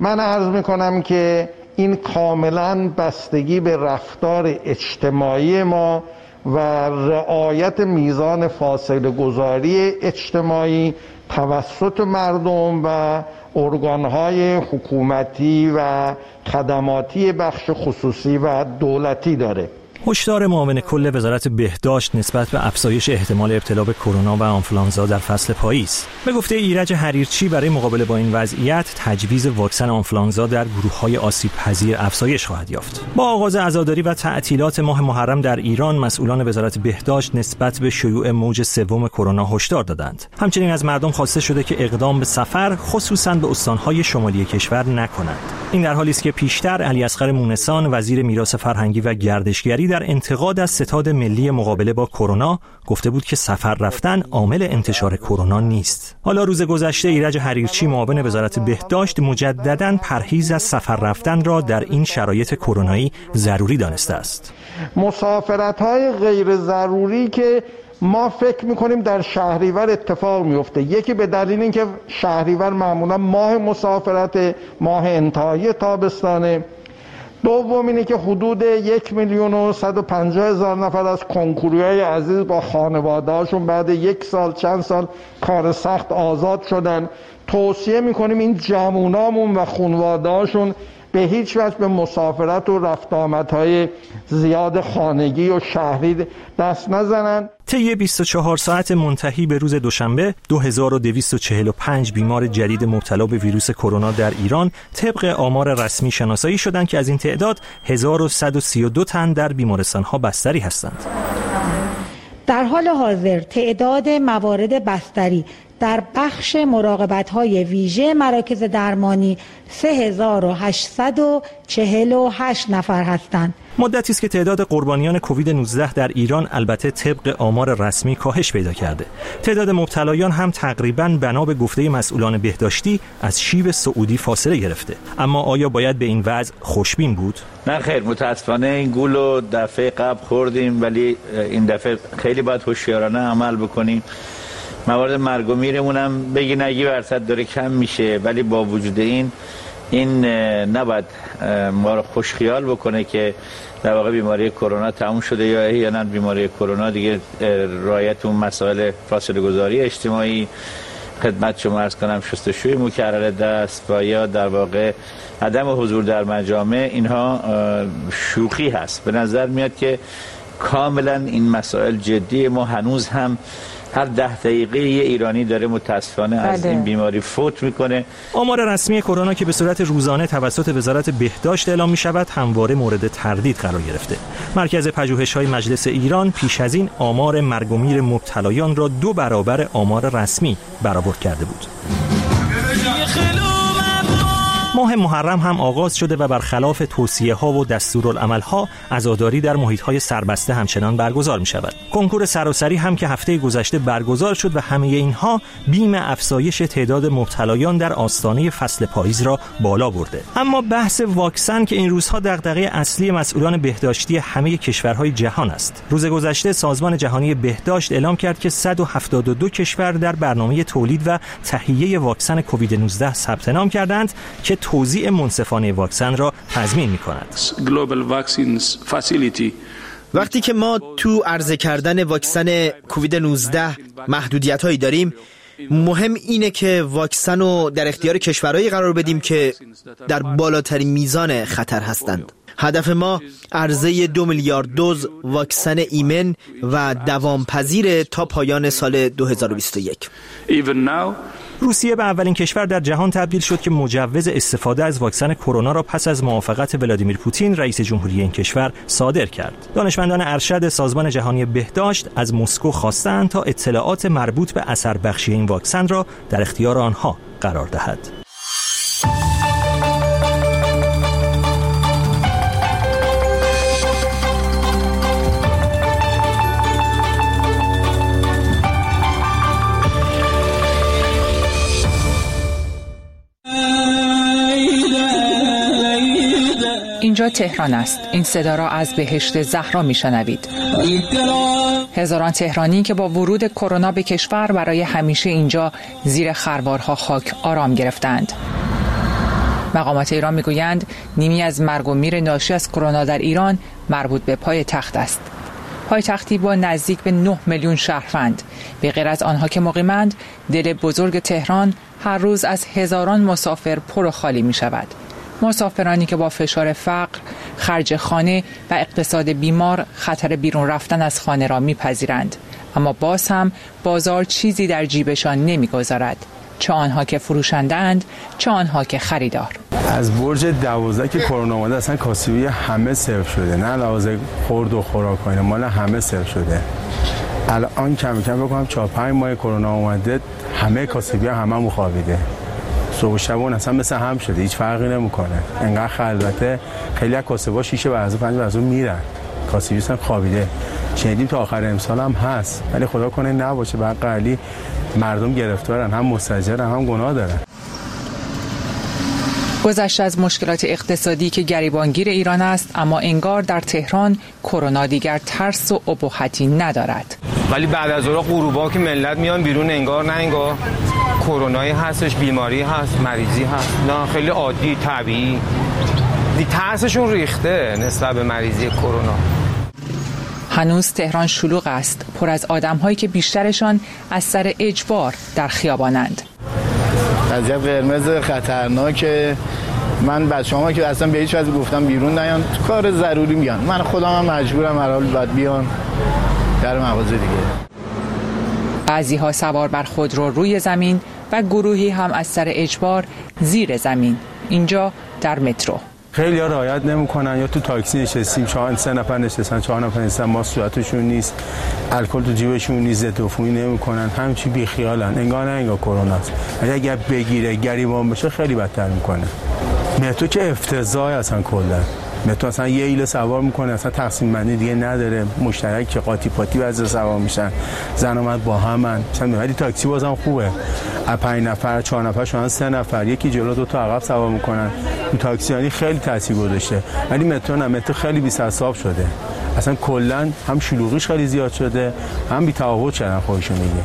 من عرض میکنم که این کاملا بستگی به رفتار اجتماعی ما و رعایت میزان فاصله گذاری اجتماعی توسط مردم و ارگانهای حکومتی و خدماتی بخش خصوصی و دولتی داره. هشدار معاون کل وزارت بهداشت نسبت به افزایش احتمال ابتلا به کرونا و آنفولانزا در فصل پاییز. به گفته ایرج حریرچی برای مقابله با این وضعیت تجویز واکسن آنفولانزا در گروه‌های آسیب‌پذیر افزایش خواهد یافت. با آغاز عزاداری و تعطیلات ماه محرم در ایران، مسئولان وزارت بهداشت نسبت به شیوع موج سوم کرونا هشدار دادند. همچنین از مردم خواسته شده که اقدام به سفر خصوصاً به استان‌های شمالی کشور نکنند. این در حالی است که پیشتر علیاصغر مونسان وزیر میراث فرهنگی و گردشگری در انتقاد از ستاد ملی مقابله با کرونا گفته بود که سفر رفتن عامل انتشار کرونا نیست. حالا روز گذشته ایرج حریرچی معاون وزارت بهداشت مجدداً پرهیز از سفر رفتن را در این شرایط کرونایی ضروری دانسته است. مسافرت‌های غیر ضروری که ما فکر میکنیم در شهریور اتفاق میفته، یکی به دلیل اینکه شهریور معمولا ماه مسافرت، ماه انتهای تابستانه. دوم اینه که حدود 1,150,000 نفر از کنکوریای عزیز با خانواده‌هاشون بعد یک سال چند سال کار سخت آزاد شدن. توصیه میکنیم این جوونامون و خانواده‌هاشون به هیچ وجه به مسافرت و رفت آمدهای زیاد خانگی و شهری دست نزنن. طی 24 ساعت منتهی به روز دوشنبه 2245 بیمار جدید مبتلا به ویروس کرونا در ایران طبق آمار رسمی شناسایی شدند که از این تعداد 1132 تن در بیمارستان‌ها بستری هستند. در حال حاضر تعداد موارد بستری در بخش مراقبت‌های ویژه مراکز درمانی 3848 نفر هستند. مدتی است که تعداد قربانیان کووید 19 در ایران البته طبق آمار رسمی کاهش پیدا کرده. تعداد مبتلایان هم تقریباً بنا به گفته مسئولان بهداشتی از شیب سعودی فاصله گرفته. اما آیا باید به این وضع خوشبین بود؟ نه خیر، متاسفانه این گولو دفعه قبل خوردیم، ولی این دفعه خیلی باید هوشیارانه عمل بکنیم. موارد مرگ و میرمون هم بگی نگی درصد داره کم میشه، ولی با وجود این نباید ما رو خوش خیال بکنه که در واقع بیماری کرونا تموم شده یا نه بیماری کرونا دیگه رعایت اون مسائل فاصله گذاری اجتماعی، خدمت شما عرض کنم شستشوی مکرر دست و یا در واقع عدم حضور در مجامع، اینها شوخی هست. به نظر میاد که کاملا این مسائل جدی. ما هنوز هم هر 10 دقیقه یه ایرانی داره متاسفانه از این بیماری فوت میکنه. آمار رسمی کرونا که به صورت روزانه توسط وزارت بهداشت اعلام میشود همواره مورد تردید قرار گرفته. مرکز پژوهش‌های مجلس ایران پیش از این آمار مرگ و میر مبتلایان را 2 برابر آمار رسمی برآورد کرده بود. ماه محرم هم آغاز شده و برخلاف توصیه‌ها و دستورالعمل‌ها عزاداری در محیط‌های سربسته همچنان برگزار می‌شود. کنکور سراسری هم که هفته گذشته برگزار شد و همه اینها بیم افزایش تعداد مبتلایان در آستانه فصل پاییز را بالا برده. اما بحث واکسن که این روزها دغدغه اصلی مسئولان بهداشتی همه کشورهای جهان است. روز گذشته سازمان جهانی بهداشت اعلام کرد که 172 کشور در برنامه تولید و تهیه واکسن کووید 19 ثبت نام کردند که توزیع منصفانه واکسن را تضمین می‌کند. وقتی که ما تو عرضه کردن واکسن کووید 19 محدودیت‌هایی داریم، مهم اینه که واکسن رو در اختیار کشورهایی قرار بدیم که در بالاترین میزان خطر هستند. هدف ما عرضه 2 میلیارد دوز واکسن ایمن و دوامپذیر تا پایان سال 2021. روسیه به اولین کشور در جهان تبدیل شد که مجوز استفاده از واکسن کرونا را پس از موافقت ولادیمیر پوتین رئیس جمهوری این کشور صادر کرد. دانشمندان ارشد سازمان جهانی بهداشت از مسکو خواستند تا اطلاعات مربوط به اثر بخشی این واکسن را در اختیار آنها قرار دهد. اینجا تهران است. این صدا را از بهشت زهرا میشنوید. هزاران تهرانی که با ورود کرونا به کشور برای همیشه اینجا زیر خروارها خاک آرام گرفتند. مقامات ایران میگویند نیمی از مرگ و میر ناشی از کرونا در ایران مربوط به پایتخت است. پایتختی با نزدیک به 9 میلیون شهروند، به غیر از آنها که مقیمند، دل بزرگ تهران هر روز از هزاران مسافر پر و خالی می شود. مسافرانی که با فشار فقر، خرج خانه و اقتصاد بیمار خطر بیرون رفتن از خانه را میپذیرند، اما باز هم بازار چیزی در جیبشان نمیگذارد، چه آنها که فروشنده‌اند چه آنها که خریدار. از برج 12 که کرونا اومده اصلا کاسبی همه صرف شده، نه لازم خورد و خوراک و اینا، مال همه صرف شده. الان کم کم بکنم 4-5 ماه کرونا اومده همه کاسبی هممون خوابیده، صبح شبون اصلا مثل هم شده، هیچ فرقی نمیکنه. انقدر خلوته، خیلی از کاسبا 6 بعضی 5 بعضی میرن، کاسبی اصلا خوابیده. شنیدیم تا آخر امسال هم هست، ولی خدا کنه نباشه. بقیلی مردم گرفتارن، هم مستاجرن هم گناه دارن. گذشته از مشکلات اقتصادی که گریبانگیر ایران است، اما انگار در تهران کرونا دیگر ترس و ابهتی ندارد. ولی بعد از اون غروبا که ملت میان بیرون انگار نه انگار کرونایی هستش، بیماری هست، مریضی هست، نه خیلی عادی طبیعی. ترسشون ریخته نسبت به مریضی کرونا. هنوز تهران شلوغ است، پر از آدم‌هایی که بیشترشان از سر اجبار در خیابانند. وضعیت قرمز خطرناکه. من بچه‌هام که اصلا به هیچ وجه گفتم بیرون نیان، کار ضروری میان. من خودم هم مجبورم هر حال باید بیان در مغازه دیگه. بعضی‌ها سوار بر خودرو روی زمین و گروهی هم از سر اجبار زیر زمین. اینجا در مترو. خیلی ها رعایت نمی‌کنن، یا تو تاکسی نشستیم 3 نفر نشستن 4 نفر نشستن، ماسک صورتشون نیست، الکل تو جیبشون نیست، ضد عفونی نمی‌کنن، همچی بیخیالن، انگار نه انگار کرونا است. اگه بگیره گریبان بشه خیلی بدتر می‌کنه. مترو که افتضاح اصلا کلا. مترو اصلا یه ایله سوار می‌کنه، اصلا تقسیم بندی دیگه نداره، مشترک که قاطی پاتی بعضی سوار میشن، زن و مرد با همن. مثلا ولی تاکسی بازم خوبه، از 5 نفر 4 نفر شدن 3 نفر، یکی جلو 2 تا عقب سوار میکنن. تو تاکسی یعنی خیلی تاثیر گذاشته. ولی مترو نه، مترو خیلی بی‌حساب شده، اصلا کلا هم شلوغیش خیلی زیاد شده، هم بی‌تفاوت شدن خودشون میگه.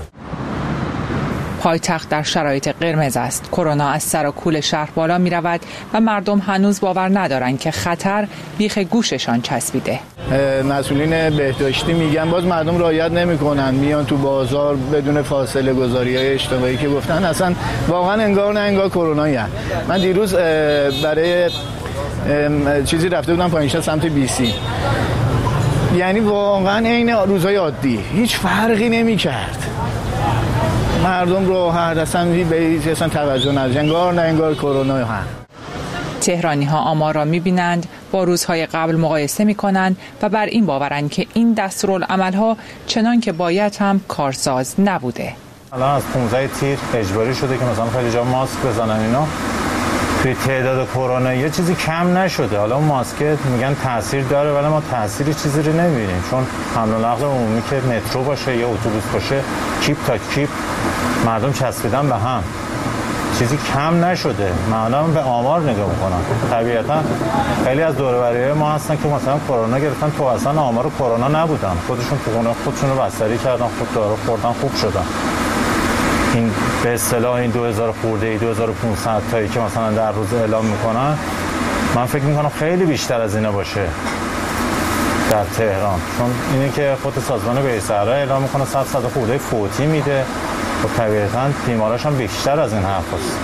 پایتخت در شرایط قرمز است. کرونا از سر و کول شهر بالا می رود و مردم هنوز باور ندارند که خطر بیخ گوششان چسبیده. مسئولین بهداشتی میگن باز مردم رعایت نمیکنن، میان تو بازار بدون فاصله گذاری‌های اجتماعی که گفتن، اصلا واقعا انگار نه انگار کرونایی هست. من دیروز برای چیزی رفته بودم پایینشا سمت بیسی، یعنی واقعا عین روزهای عادی، هیچ فرقی نمیکرد. مردم راحت، اصلا به هیچ اصلا توجه نداشتن، انگار نه انگار کرونا هست. تهرانی‌ها آمار را می‌بینند، با روزهای قبل مقایسه می‌کنند و بر این باورند که این دستورالعمل‌ها چنان که باید هم کارساز نبوده. الان از 15 تیر اجباری شده که مثلا خیلی جا ماسک بزنن، اینا توی تعداد کرونا یه چیزی کم نشده. حالا ماسک میگن تاثیر داره، ولی ما تاثیری چیزی رو نمی‌بینیم، چون حمل و نقل عمومی که مترو باشه یا اتوبوس باشه، کیپ تا کیپ مردم چسبیدن به هم، چیزی کم نشده. من به آمار نگاه میکنم، طبیعتا خیلی از دور و بریای ما هستن که مثلا کرونا گرفتن، تو اصلا آمار کرونا نبودن، خودشون تو خونه خودشون رو بستری کردن، خود دارو خوردن، خوب شدن. این به اصطلاح این 2000 خورده 2500 تایی که مثلا در روز اعلام میکنن، من فکر میکنم خیلی بیشتر از اینا باشه در تهران، چون اینه که خود سازمان بهسرا اعلام میکنه 100 خورده فوتی میده، و طبیعتاً بیماراش هم بیشتر از این حرف هست.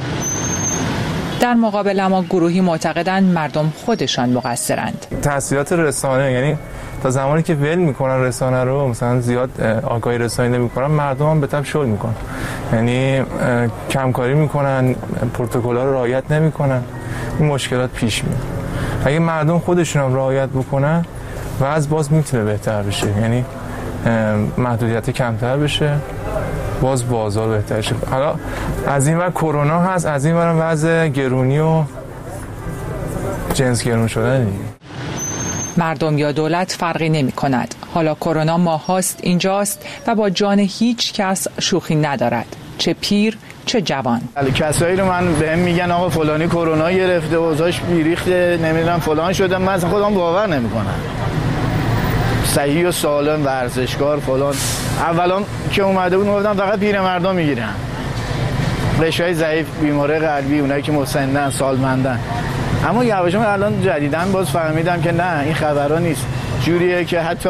در مقابل اما گروهی معتقدند مردم خودشان مقصرند. تاثیرات رسانه، یعنی تا زمانی که ول میکنن رسانه رو، مثلا زیاد آگاهی رسانی نمیکنن، مردم هم به تبع شل میکنن، یعنی کمکاری میکنن، پروتکل‌ها رو رعایت نمیکنن، این مشکلات پیش میاد. اگه مردم خودشون هم رعایت بکنن وضع باز میتونه بهتر بشه، یعنی محدودیت کمتر بشه، باز بازار بهتر شه. حالا از این ور کرونا هست، از این ور وضع گرونی و جنس گرون شدن دیگه. مردم یا دولت فرقی نمی کند. حالا کرونا ماهاست اینجاست و با جان هیچ کس شوخی ندارد، چه پیر چه جوان. کسایی رو من بهم میگن آقا فلانی کرونا گرفته، اوضاعش بیریخته، نمیدونم فلان شده، من اصلا خودم باور نمیکنم. صحیح و سالم، ورزشکار فلان، اولا که اومده بود گفتم فقط پیرمردا میگیرن، قشرهای ضعیف، بیماری قلبی، اونایی که مسنن، سالمندن. اما یواش یواش الان جدیدن باز فهمیدم که نه، این خبرها نیست. جوریه که حتی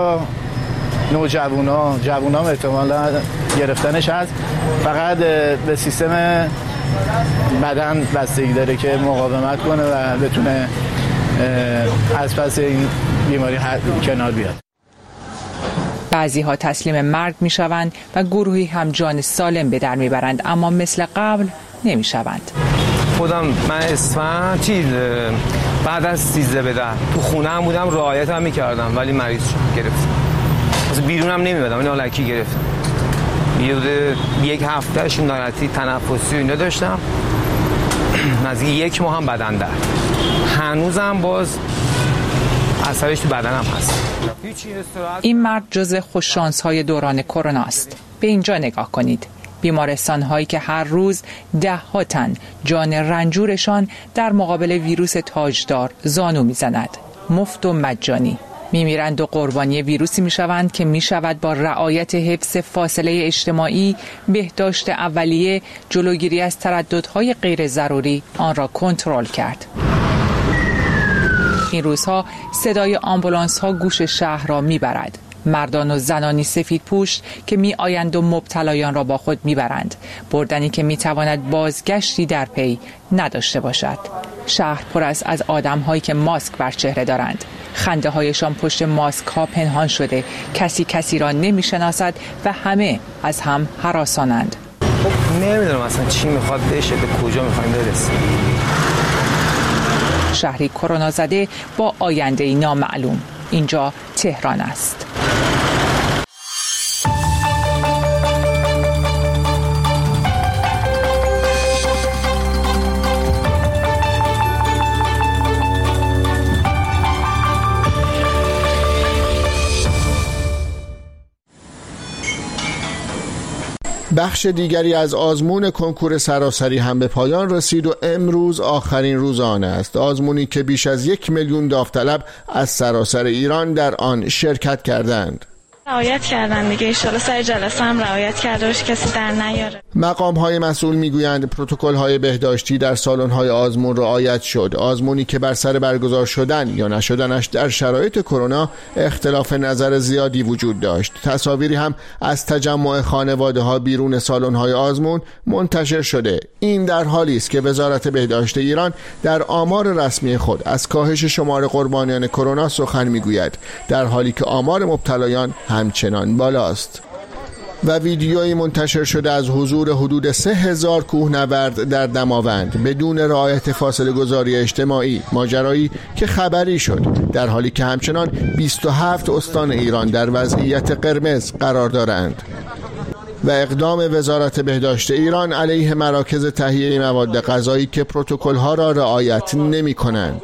جوونا احتمالاً گرفتنش هست، فقط به سیستم بدن بستگی داره که مقاومت کنه و بتونه از پس این بیماری کنار بیاد. بعضی ها تسلیم مرگ می شوند و گروهی هم جان سالم به در می برند، اما مثل قبل نمی شوند. خودم من اسفند بعد از 13 به 10 تو خونه هم بودم، رعایت هم می کردم، ولی مریض گرفتم. مثلا بیرون هم نمی بدم، این الکی گرفتم. یک هفتهش ناراحتی تنفسی و اینا داشتم، نزدیک 1 ماه هم بدن درد. هنوزم باز اثرش تو بدنم هست. این مرد جزو خوششانس‌های دوران کرونا است. به اینجا نگاه کنید. بیمارستان‌هایی که هر روز 10 ها تن جان رنجورشان در مقابل ویروس تاجدار زانو می‌زند. مفت و مجانی. میمیرند و قربانی ویروسی میشوند که میشود با رعایت حفظ فاصله اجتماعی، بهداشت اولیه، جلوگیری از ترددهای غیر ضروری آن را کنترل کرد. این روزها صدای آمبولانس ها گوش شهر را میبرد. مردان و زنانی سفید پوش که می آیند و مبتلایان را با خود میبرند. بردنی که میتواند بازگشتی در پی نداشته باشد. شهر پر است از آدم هایی که ماسک بر چهره دارند. خنده هایشان پشت ماسک ها پنهان شده. کسی را نمیشناسد و همه از هم هراسانند. نمیدونم اصلا چی میخواد بشه، به کجا میخوایم برسیم. شهری کرونا زده با آینده‌ای نامعلوم. اینجا تهران است. بخش دیگری از آزمون کنکور سراسری هم به پایان رسید و امروز آخرین روز آن است. آزمونی که بیش از 1 میلیون داوطلب از سراسر ایران در آن شرکت کردند. رعایت کردن دیگه، ان شاءالله سر جلسه هم رعایت کرده باشه، کسی در نیاره. مقام‌های مسئول میگویند پروتکل‌های بهداشتی در سالن‌های آزمون رعایت شد. آزمونی که بر سر برگزار شدن یا نشدنش در شرایط کرونا اختلاف نظر زیادی وجود داشت. تصاویری هم از تجمع خانواده‌ها بیرون سالن‌های آزمون منتشر شده. این در حالی است که وزارت بهداشت ایران در آمار رسمی خود از کاهش شمار قربانیان کرونا سخن میگوید، در حالی که آمار مبتلایان همچنان بالاست. و ویدیویی منتشر شده از حضور حدود 3000 کوهنورد در دماوند بدون رعایت فاصله گذاری اجتماعی، ماجرایی که خبری شد، در حالی که همچنان 27 استان ایران در وضعیت قرمز قرار دارند. و اقدام وزارت بهداشت ایران علیه مراکز تهیه مواد غذایی که پروتکل‌ها را رعایت نمی‌کنند.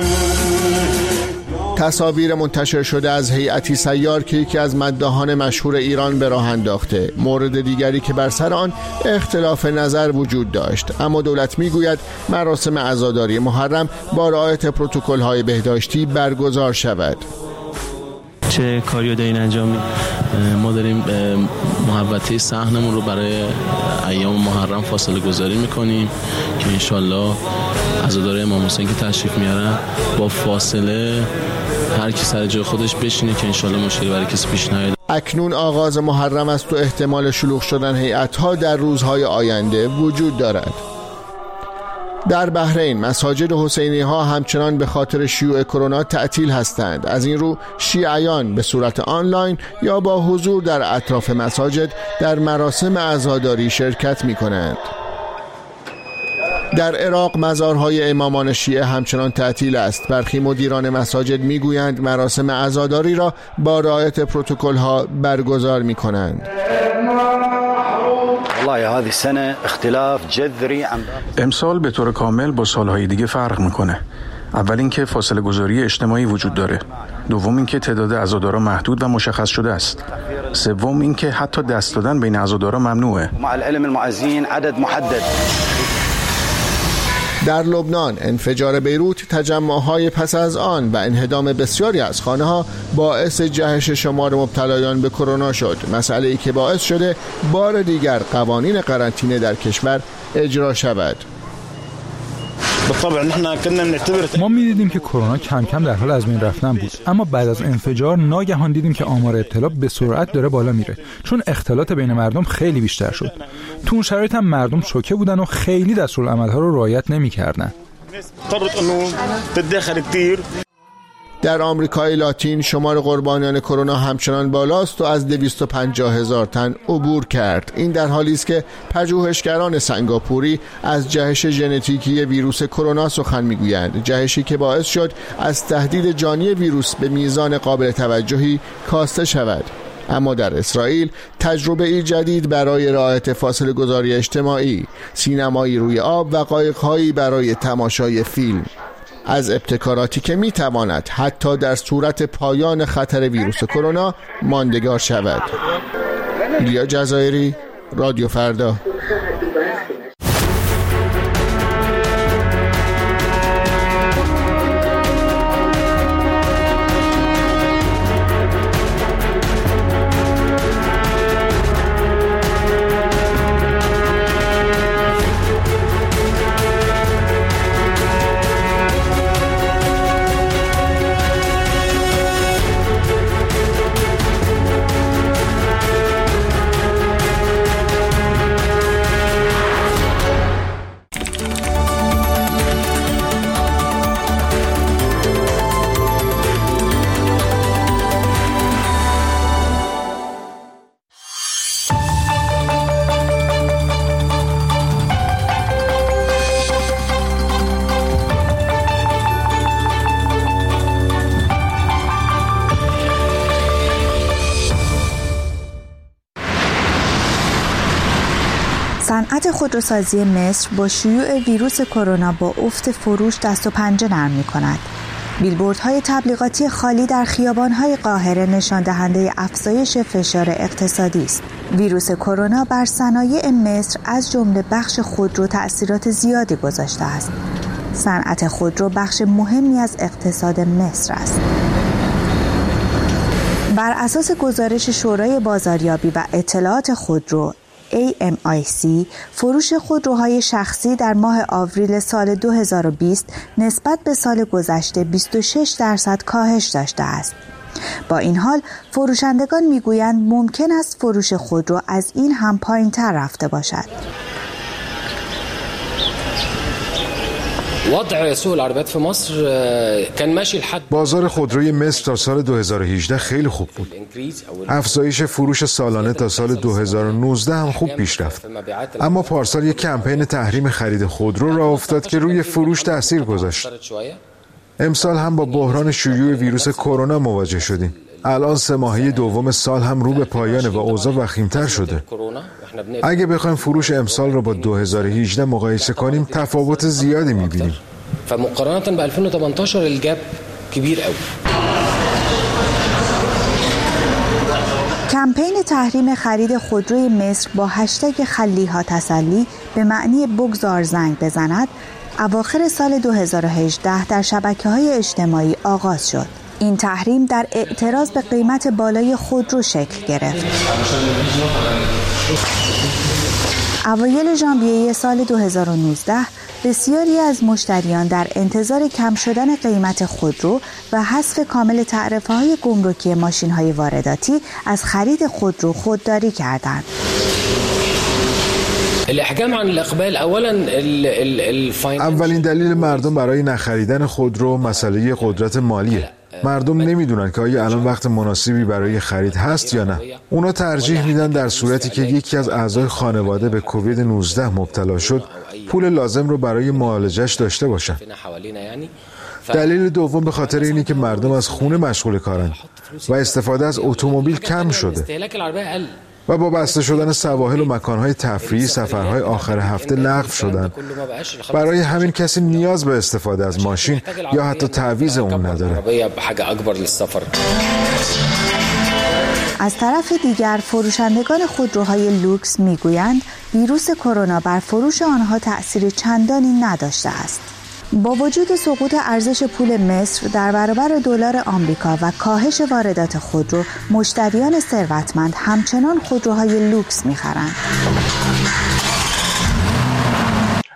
تصاویر منتشر شده از هیئتی سیار که یکی از مداحان مشهور ایران به راه انداخته. مورد دیگری که بر سر آن اختلاف نظر وجود داشت، اما دولت میگوید مراسم عزاداری محرم با رعایت پروتکل‌های بهداشتی برگزار شود. چه کاری دارین انجام میدید؟ ما داریم محوطه صحنمون رو برای ایام محرم فاصله گذاری میکنیم که انشالله عزادار امام حسین که تشریف میارن با فاصله هر کی سر جای خودش بشینه که انشالله مشکلی برای کسی پیش نیاد. اکنون آغاز محرم است و احتمال شلوغ شدن هیئت‌ها در روزهای آینده وجود دارد. در بحرین مساجد حسینی ها همچنان به خاطر شیوع کرونا تعطیل هستند. از این رو شیعیان به صورت آنلاین یا با حضور در اطراف مساجد در مراسم عزاداری شرکت می کنند. در عراق مزارهای امامان شیعه همچنان تعطیل است. برخی مدیران مساجد میگویند مراسم عزاداری را با رعایت پروتکل ها برگزار می کنند. امسال به طور کامل با سالهای دیگه فرق میکنه. اول اینکه فاصله گذاری اجتماعی وجود داره. دوم اینکه تعداد عزادارا محدود و مشخص شده است. سوم اینکه حتی دست دادن بین عزادارا ممنوعه. در لبنان انفجار بیروت، تجمع‌های پس از آن و انهدام بسیاری از خانه‌ها باعث جهش شمار مبتلایان به کرونا شد، مسئله‌ای که باعث شده بار دیگر قوانین قرنطینه در کشور اجرا شود. ما می‌دیدیم که کرونا کم کم در حال از بین رفتن بود، اما بعد از انفجار ناگهان دیدیم که آمار ابتلا به سرعت داره بالا میره، چون اختلاط بین مردم خیلی بیشتر شد. تو اون شرایط هم مردم شوکه بودن و خیلی دستورالعمل‌ها رو رعایت نمی‌کردن. در آمریکای لاتین شمار قربانیان کرونا همچنان بالاست و از 250,000 تن عبور کرد. این در حالی است که پژوهشگران سنگاپوری از جهش ژنتیکی ویروس کرونا سخن میگویند، جهشی که باعث شد از تهدید جانی ویروس به میزان قابل توجهی کاسته شود. اما در اسرائیل تجربه جدید برای رعایت فاصله گذاری اجتماعی، سینمایی روی آب و قایق‌هایی برای تماشای فیلم، از ابتکاراتی که میتواند حتی در صورت پایان خطر ویروس کرونا ماندگار شود. ایلیا جزایری، رادیو فردا. صنعت خودروسازی مصر با شیوع ویروس کرونا با افت فروش دست و پنجه نرم می‌کند. بیلبوردهای تبلیغاتی خالی در خیابان‌های قاهره نشان دهنده افزایش فشار اقتصادی است. ویروس کرونا بر صنایع مصر از جمله بخش خودرو تأثیرات زیادی گذاشته است. صنعت خودرو بخش مهمی از اقتصاد مصر است. بر اساس گزارش شورای بازاریابی و اطلاعات خودرو AMIC، فروش خودروهای شخصی در ماه آوریل سال 2020 نسبت به سال گذشته 26% کاهش داشته است. با این حال فروشندگان میگویند ممکن است فروش خودرو از این هم پایین‌تر رفته باشد. وضع سوق العربيات في مصر كان ماشي لحد بازار خودروی مصر تا سال 2018 خیلی خوب بود. افزایش فروش سالانه تا سال 2019 هم خوب پیش رفت. اما پارسال یک کمپین تحریم خرید خودرو راه افتاد که روی فروش تأثیر گذاشت. امسال هم با بحران شیوع ویروس کرونا مواجه شدیم. الان 3 ماهه دوم سال هم رو به پایانه و اوضاع وخیم‌تر شده. اگه بخوایم فروش امسال رو با 2018 مقایسه کنیم تفاوت زیادی می‌بینیم. فمقارنة ب 2018 الجاب كبير قوي. کمپین تحریم خرید خودروی مصر با هشتگ خلیها تسلی به معنی بگذار زنگ بزند اواخر سال 2018 در شبکه‌های اجتماعی آغاز شد. این تحریم در اعتراض به قیمت بالای خودرو شکل گرفت. اوایل ژانویه سال 2019 بسیاری از مشتریان در انتظار کم شدن قیمت خودرو و حذف کامل تعرفه‌های گمرکی ماشین‌های وارداتی از خرید خودرو خودداری کردند. اولین دلیل مردم برای نخریدن خودرو مسئله قدرت مالیه. مردم نمیدونن که آیا الان وقت مناسبی برای خرید هست یا نه. اونا ترجیح میدن در صورتی که یکی از اعضای خانواده به کووید 19 مبتلا شد پول لازم رو برای معالجش داشته باشن. دلیل دوم به خاطر اینه که مردم از خونه مشغول کارن و استفاده از اتومبیل کم شده. و با بسته شدن سواحل و مکانهای تفریحی سفرهای آخر هفته لغو شدن. برای همین کسی نیاز به استفاده از ماشین یا حتی تعویض اون نداره. از طرف دیگر فروشندگان خودروهای لوکس میگویند ویروس کرونا بر فروش آنها تأثیر چندانی نداشته است. با وجود سقوط ارزش پول مصر در برابر دلار آمریکا و کاهش واردات خودرو، مشتریان ثروتمند همچنان خودروهای لوکس می‌خرند.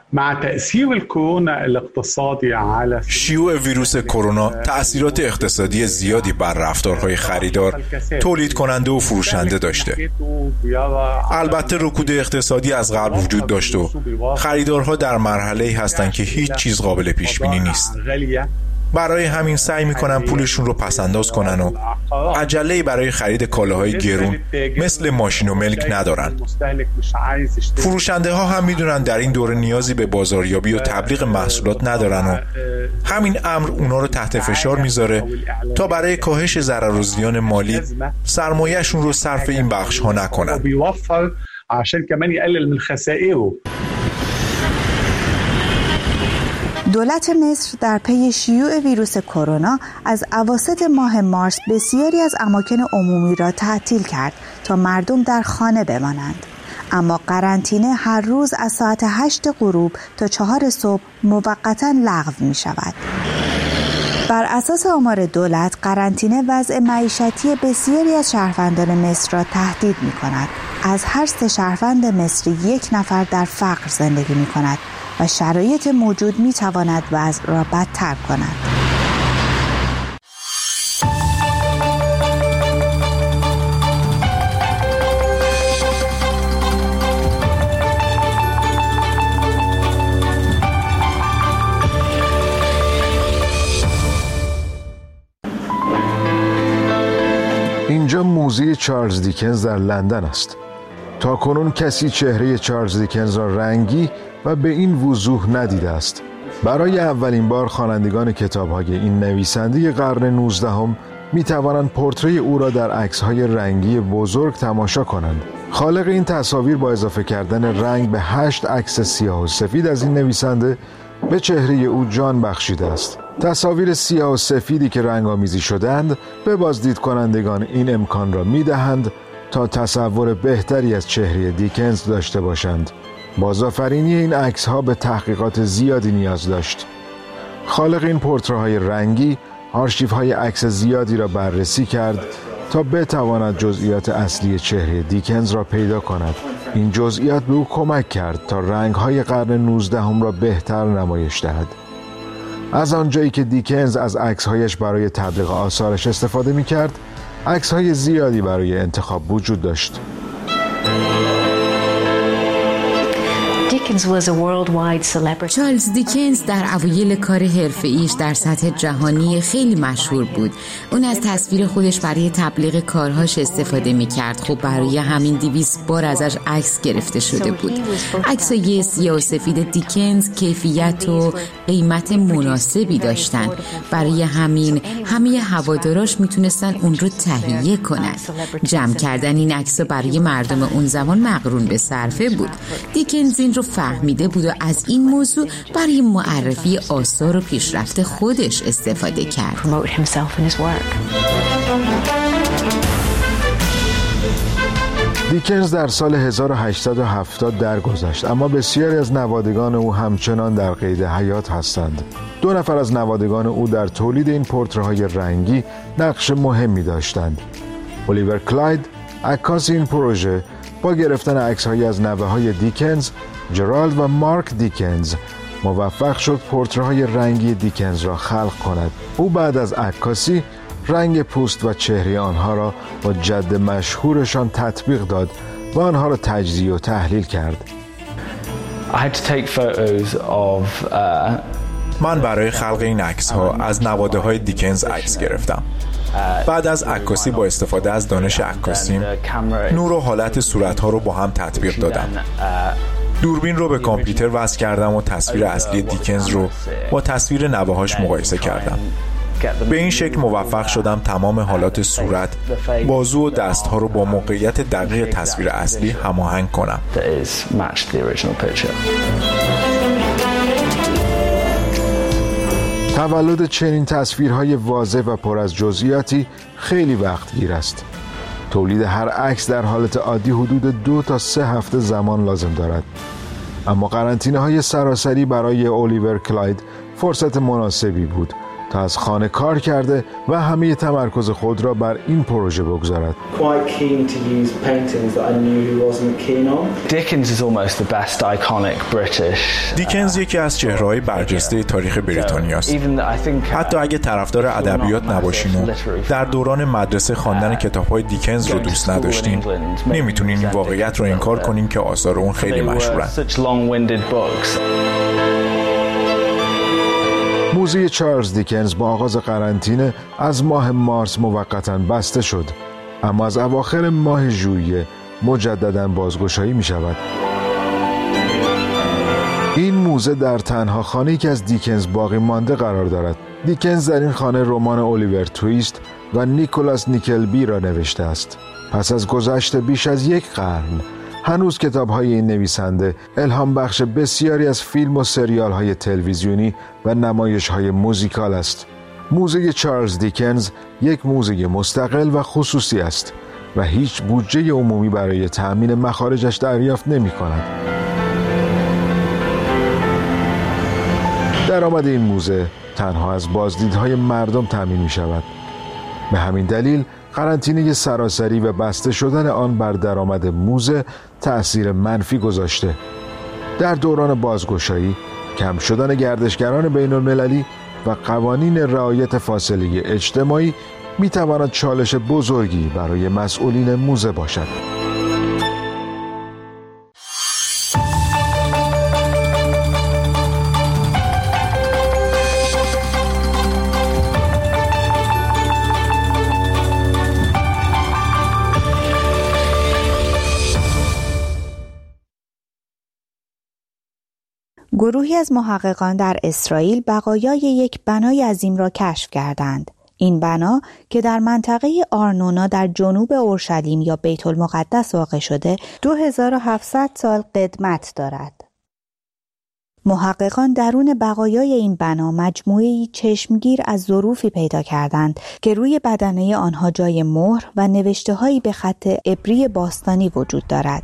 شیوع ویروس کرونا تأثیرات اقتصادی زیادی بر رفتارهای خریدار، تولید کننده و فروشنده داشته. البته رکود اقتصادی از قبل وجود داشت و خریدارها در مرحله‌ای هستند که هیچ چیز قابل پیش بینی نیست. برای همین سعی میکنن پولشون رو پسنداز کنن و عجله‌ای برای خرید کالاهای گرون مثل ماشین و ملک ندارن. فروشنده ها هم میدونن در این دوره نیازی به بازاریابی و تبلیغ محصولات ندارن و همین امر اونا رو تحت فشار میذاره تا برای کاهش ضرر و زیان مالی سرمایه‌شون رو صرف این بخش ها نکنن. دولت مصر در پی شیوع ویروس کرونا از اواسط ماه مارس بسیاری از اماکن عمومی را تعطیل کرد تا مردم در خانه بمانند. اما قرنطینه هر روز از ساعت 8 غروب تا 4 صبح موقتا لغو می شود. بر اساس آمار دولت، قرنطینه وضع معیشتی بسیاری از شهروندان مصر را تهدید می کند. از هر 3 شهروند مصری 1 نفر در فقر زندگی می کند و شرایط موجود می تواند وضع را بدتر کند. اینجا موزه چارلز دیکنز در لندن است. تاکنون کسی چهره چارلز دیکنز را رنگی و به این وضوح ندیده است. برای اولین بار خوانندگان کتاب‌های این نویسنده قرن 19 می توانند پورتری او را در عکس‌های رنگی بزرگ تماشا کنند. خالق این تصاویر با اضافه کردن رنگ به 8 عکس سیاه و سفید از این نویسنده به چهره او جان بخشیده است. تصاویر سیاه و سفیدی که رنگ‌آمیزی شدند به بازدید کنندگان این امکان را می‌دهند تا تصور بهتری از چهره دیکنز داشته باشند. بازآفرینی این عکس‌ها به تحقیقات زیادی نیاز داشت. خالق این پورتره‌های رنگی آرشیوهای عکس زیادی را بررسی کرد تا بتواند جزئیات اصلی چهره دیکنز را پیدا کند. این جزئیات به او کمک کرد تا رنگ‌های قرن 19 را بهتر نمایش دهد. از آنجایی که دیکنز از عکس‌هایش برای تبلیغ آثارش استفاده می‌کرد، عکس‌های زیادی برای انتخاب وجود داشت. چارلز دیکنز در اوایل کار حرفه‌ایش در سطح جهانی خیلی مشهور بود. اون از تصویر خودش برای تبلیغ کارهاش استفاده می‌کرد. خب برای همین 200 بار ازش عکس گرفته شده بود. عکس‌های سیاه و سفید دیکنز کیفیت و قیمت مناسبی داشتن. برای همین همه هواداراش میتونستن اون رو تهیه کنن. جمع کردن این عکس‌ها برای مردم اون زمان مقرون به صرفه بود. دیکنز این رو فهمیده بود و از این موضوع برای معرفی آثار و پیشرفت خودش استفاده کرد. دیکنز در سال 1870 درگذشت، اما بسیاری از نوادگان او همچنان در قید حیات هستند. 2 نفر از نوادگان او در تولید این پورترهای رنگی نقش مهمی داشتند. الیور کلاید، عکاس این پروژه، با گرفتن عکس‌هایی از نوه‌های دیکنز، جرالد و مارک دیکنز، موفق شد پورترهای رنگی دیکنز را خلق کند. او بعد از عکاسی رنگ پوست و چهره آنها را با جد مشهورشان تطبیق داد و آنها را تجزیه و تحلیل کرد. من برای خلق این عکس‌ها از نواده‌های دیکنز عکس گرفتم. بعد از عکاسی با استفاده از دانش عکاسیم، نور و حالت صورت‌ها رو با هم تطبیق دادم. دوربین رو به کامپیوتر وصل کردم و تصویر اصلی دیکنز رو با تصویر نوه‌هاش مقایسه کردم. به این شکل موفق شدم تمام حالات صورت، بازو و دست‌ها رو با موقعیت دقیق تصویر اصلی هماهنگ کنم. تولد چنین تصویرهای واضح و پر از جزئیاتی خیلی وقت گیر است. تولید هر عکس در حالت عادی حدود 2 تا 3 هفته زمان لازم دارد. اما قرنطینه‌های سراسری برای الیور کلاید فرصت مناسبی بود تا از خانه کار کرده و همه تمرکز خود را بر این پروژه بگذارد. دیکنز یکی از چهره‌های برجسته تاریخ بریتانیا است. حتی اگه طرفدار ادبیات نباشین و در دوران مدرسه خواندن کتاب‌های دیکنز رو دوست نداشتین، نمیتونین این واقعیت رو انکار کنین که آثار اون خیلی مشهورن. موزه چارلز دیکنز با آغاز قرنطینه از ماه مارس موقتاً بسته شد، اما از اواخر ماه ژوئیه مجدداً بازگشایی می شود. این موزه در تنها خانه‌ای که از دیکنز باقی مانده قرار دارد. دیکنز در این خانه رمان الیور تویست و نیکولاس نیکلبی را نوشته است. پس از گذشت بیش از یک قرن هنوز کتاب‌های این نویسنده الهام بخش بسیاری از فیلم و سریال‌های تلویزیونی و نمایش‌های موزیکال است. موزه چارلز دیکنز یک موزه مستقل و خصوصی است و هیچ بودجه عمومی برای تأمین مخارجش دریافت نمی‌کند. درآمد این موزه تنها از بازدیدهای مردم تأمین می‌شود. به همین دلیل قرنطینه سراسری و بسته شدن آن بر درآمد موزه تأثیر منفی گذاشته. در دوران بازگشایی کم شدن گردشگران بین المللی و قوانین رعایت فاصله اجتماعی میتواند چالش بزرگی برای مسئولین موزه باشد. گروهی از محققان در اسرائیل بقایای یک بنای عظیم را کشف کردند. این بنا که در منطقه آرنونا در جنوب اورشلیم یا بیت المقدس واقع شده 2700 سال قدمت دارد. محققان درون بقایای این بنا مجموعه‌ای چشمگیر از ظروفی پیدا کردند که روی بدنه آنها جای مهر و نوشته‌هایی به خط عبری باستانی وجود دارد.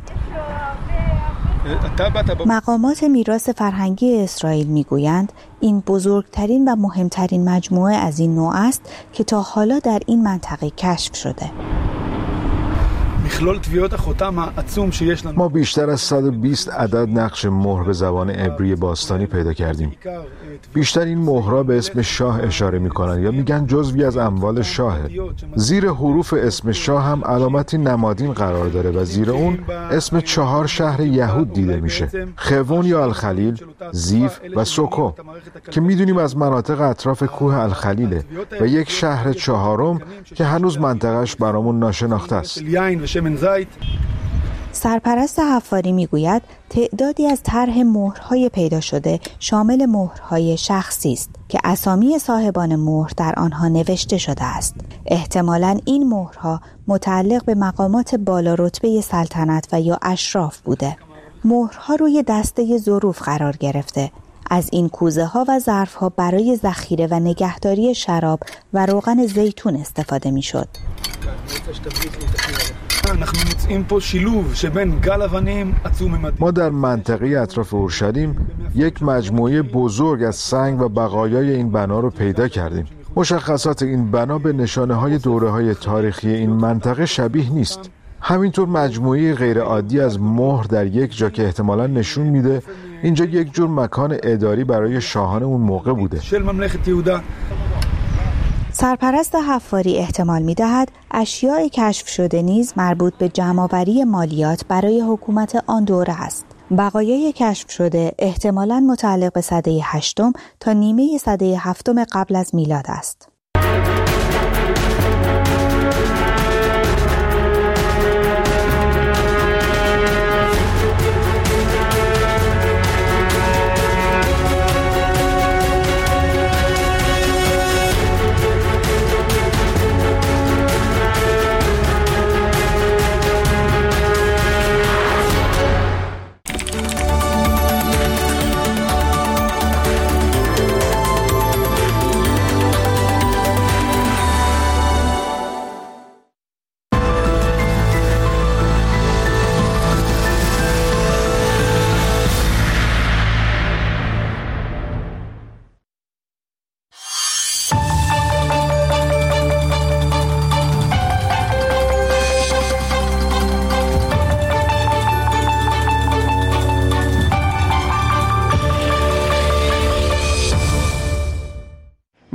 مقامات میراث فرهنگی اسرائیل میگویند این بزرگترین و مهمترین مجموعه از این نوع است که تا حالا در این منطقه کشف شده. ما بیشتر از 120 عدد نقش مهر به زبان عبری باستانی پیدا کردیم. بیشتر این مهرها به اسم شاه اشاره می‌کنند یا میگن جزوی از اموال شاهه. زیر حروف اسم شاه هم علامتی نمادین قرار داره و زیر اون اسم 4 شهر یهود دیده میشه: خوون یا الخلیل، زیف و سوکو که میدونیم از مناطق اطراف کوه الخلیله و یک شهر چهارم که هنوز منطقهش برامون ناشناخته است. سرپرست حفاری میگوید تعدادی از طرح مهرهای پیدا شده شامل مهرهای شخصی است که اسامی صاحبان مهر در آنها نوشته شده است. احتمالاً این مهرها متعلق به مقامات بالا رتبه سلطنت و یا اشراف بوده. مهرها روی دسته ظروف قرار گرفته. از این کوزه ها و ظرف ها برای ذخیره و نگهداری شراب و روغن زیتون استفاده می شد. ما در منطقه اطراف اورشلیم یک مجموعه بزرگ از سنگ و بقایای این بنا رو پیدا کردیم. مشخصات این بنا به نشانه‌های دوره‌های تاریخی این منطقه شبیه نیست. همینطور مجموعه غیرعادی از مهر در یک جا که احتمالاً نشون میده اینجا یک جور مکان اداری برای شاهان اون موقع بوده. سرپرست حفاری احتمال می‌دهد اشیاء کشف شده نیز مربوط به جمع‌آوری مالیات برای حکومت آن دوره است. بقایای کشف شده احتمالاً متعلق به سده 8 تا نیمه سده 7 قبل از میلاد است.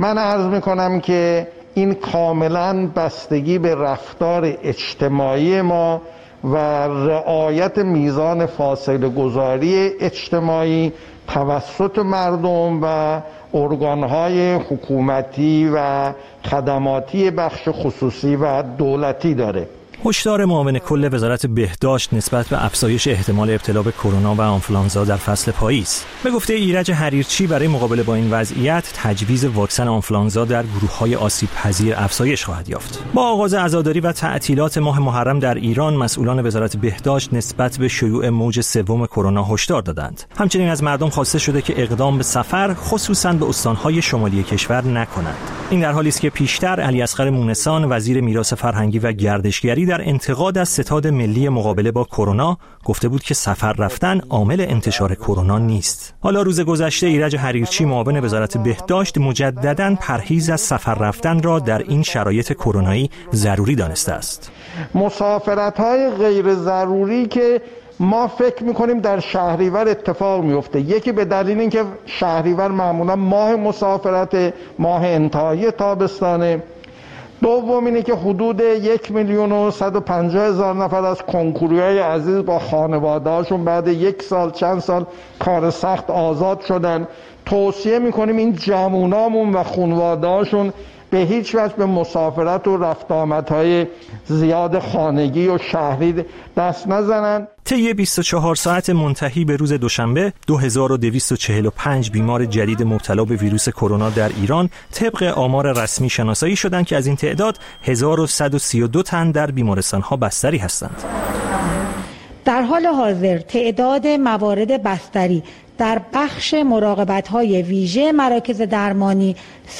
من عرض میکنم که این کاملا بستگی به رفتار اجتماعی ما و رعایت میزان فاصله گذاری اجتماعی توسط مردم و ارگانهای حکومتی و خدماتی بخش خصوصی و دولتی داره. هشدار معاون کل وزارت بهداشت نسبت به افزایش احتمال ابتلا به کرونا و آنفولانزا در فصل پاییز. به گفته ایرج حریرچی، برای مقابله با این وضعیت تجویز واکسن آنفولانزا در گروه‌های آسیب‌پذیر افزایش خواهد یافت. با آغاز عزاداری و تعطیلات ماه محرم در ایران، مسئولان وزارت بهداشت نسبت به شیوع موج سوم کرونا هشدار دادند. همچنین از مردم خواسته شده که اقدام به سفر، خصوصاً به استان‌های شمالی کشور نکنند. این در حالی است که پیشتر علیاصغر مونسان، وزیر میراث فرهنگی و گردشگری، در انتقاد از ستاد ملی مقابله با کرونا گفته بود که سفر رفتن عامل انتشار کرونا نیست. حالا روز گذشته ایرج حریرچی، معاون وزارت بهداشت، مجدداً پرهیز از سفر رفتن را در این شرایط کرونایی ضروری دانسته است. مسافرت‌های غیر ضروری که ما فکر میکنیم در شهریور اتفاق میفته، یکی به دلیل اینکه شهریور معمولا ماه مسافرت، ماه انتهای تابستانه. دوم اینه که حدود 1,150,000 نفر از کنکوریای عزیز با خانواده‌هاشون بعد یک سال چند سال کار سخت آزاد شدن. توصیه میکنیم این جوونامون و خانواده‌هاشون به هیچ وجه به مسافرت و رفت آمدهای زیاد خانگی و شهری دست نزنن. طی 24 ساعت منتهی به روز دوشنبه 2245 بیمار جدید مبتلا به ویروس کرونا در ایران طبق آمار رسمی شناسایی شدند که از این تعداد 1132 تن در بیمارستان‌ها بستری هستند. در حال حاضر تعداد موارد بستری در بخش مراقبت‌های ویژه مراکز درمانی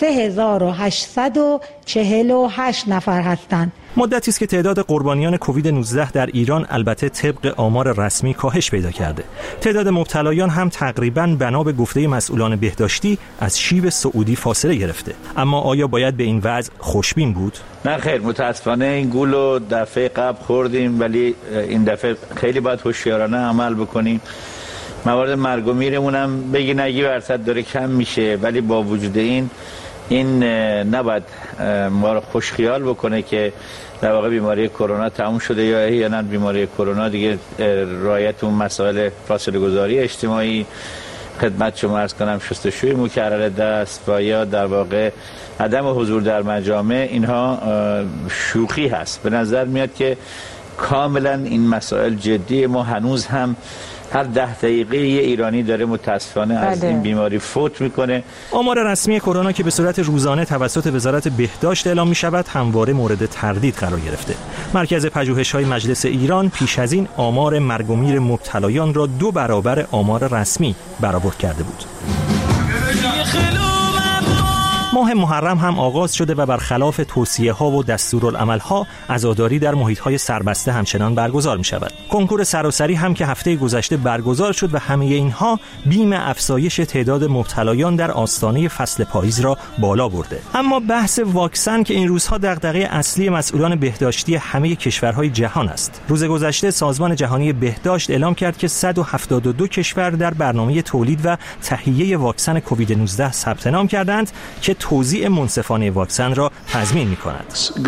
3848 نفر هستند. مدتی است که تعداد قربانیان کووید 19 در ایران البته طبق آمار رسمی کاهش پیدا کرده. تعداد مبتلایان هم تقریباً بنا به گفته مسئولان بهداشتی از شیب سعودی فاصله گرفته. اما آیا باید به این وضع خوشبین بود؟ نه خیر، متاسفانه این گولو دفعه قبل خوردیم، ولی این دفعه خیلی باید هوشیارانه عمل بکنیم. موارد مرگ و میرمون هم بگی نگی درصد داره کم میشه، ولی با وجود این نباید ما رو خوش خیال بکنه که در واقع بیماری کرونا تموم شده یا نه. بیماری کرونا دیگه رعایت اون مسائل فاصله گذاری اجتماعی، خدمت شما عرض کنم شستشوی مکرر دست و یا در واقع عدم حضور در مجامع، اینها شوخی هست. به نظر میاد که کاملا این مسائل جدی. ما هنوز هم هر 10 دقیقه یه ایرانی داره متاسفانه از این بیماری فوت میکنه. آمار رسمی کرونا که به صورت روزانه توسط وزارت بهداشت اعلام می شود همواره مورد تردید قرار گرفته. مرکز پژوهش‌های مجلس ایران پیش از این آمار مرگ و میر مبتلایان را 2 برابر آمار رسمی برآورد کرده بود. ماه محرم هم آغاز شده و برخلاف توصیه‌ها و دستورالعمل‌ها عزاداری در محیط‌های سربسته همچنان برگزار می‌شود. کنکور سراسری هم که هفته گذشته برگزار شد و همه اینها بیم افزایش تعداد مبتلایان در آستانه فصل پاییز را بالا برده. اما بحث واکسن که این روزها دغدغه اصلی مسئولان بهداشتی همه کشورهای جهان است. روز گذشته سازمان جهانی بهداشت اعلام کرد که 172 کشور در برنامه تولید و تهیه واکسن کووید 19 ثبت نام کردند که توزیع منصفانه واکسن را تضمین می‌کند.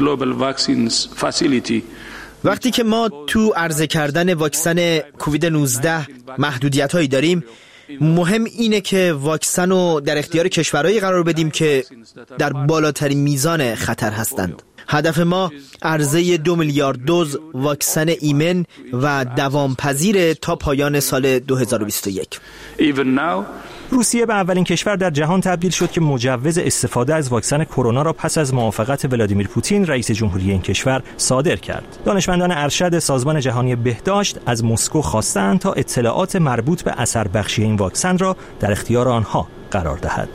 وقتی که ما تو عرضه کردن واکسن کووید 19 محدودیت‌هایی داریم، مهم اینه که واکسن رو در اختیار کشورهایی قرار بدیم که در بالاترین میزان خطر هستند. هدف ما عرضه 2 میلیارد دوز واکسن ایمن و دوامپذیر تا پایان سال 2021. روسیه به اولین کشور در جهان تبدیل شد که مجوز استفاده از واکسن کرونا را پس از موافقت ولادیمیر پوتین رئیس جمهوری این کشور صادر کرد. دانشمندان ارشد سازمان جهانی بهداشت از مسکو خواستند تا اطلاعات مربوط به اثر بخشی این واکسن را در اختیار آنها قرار دهد.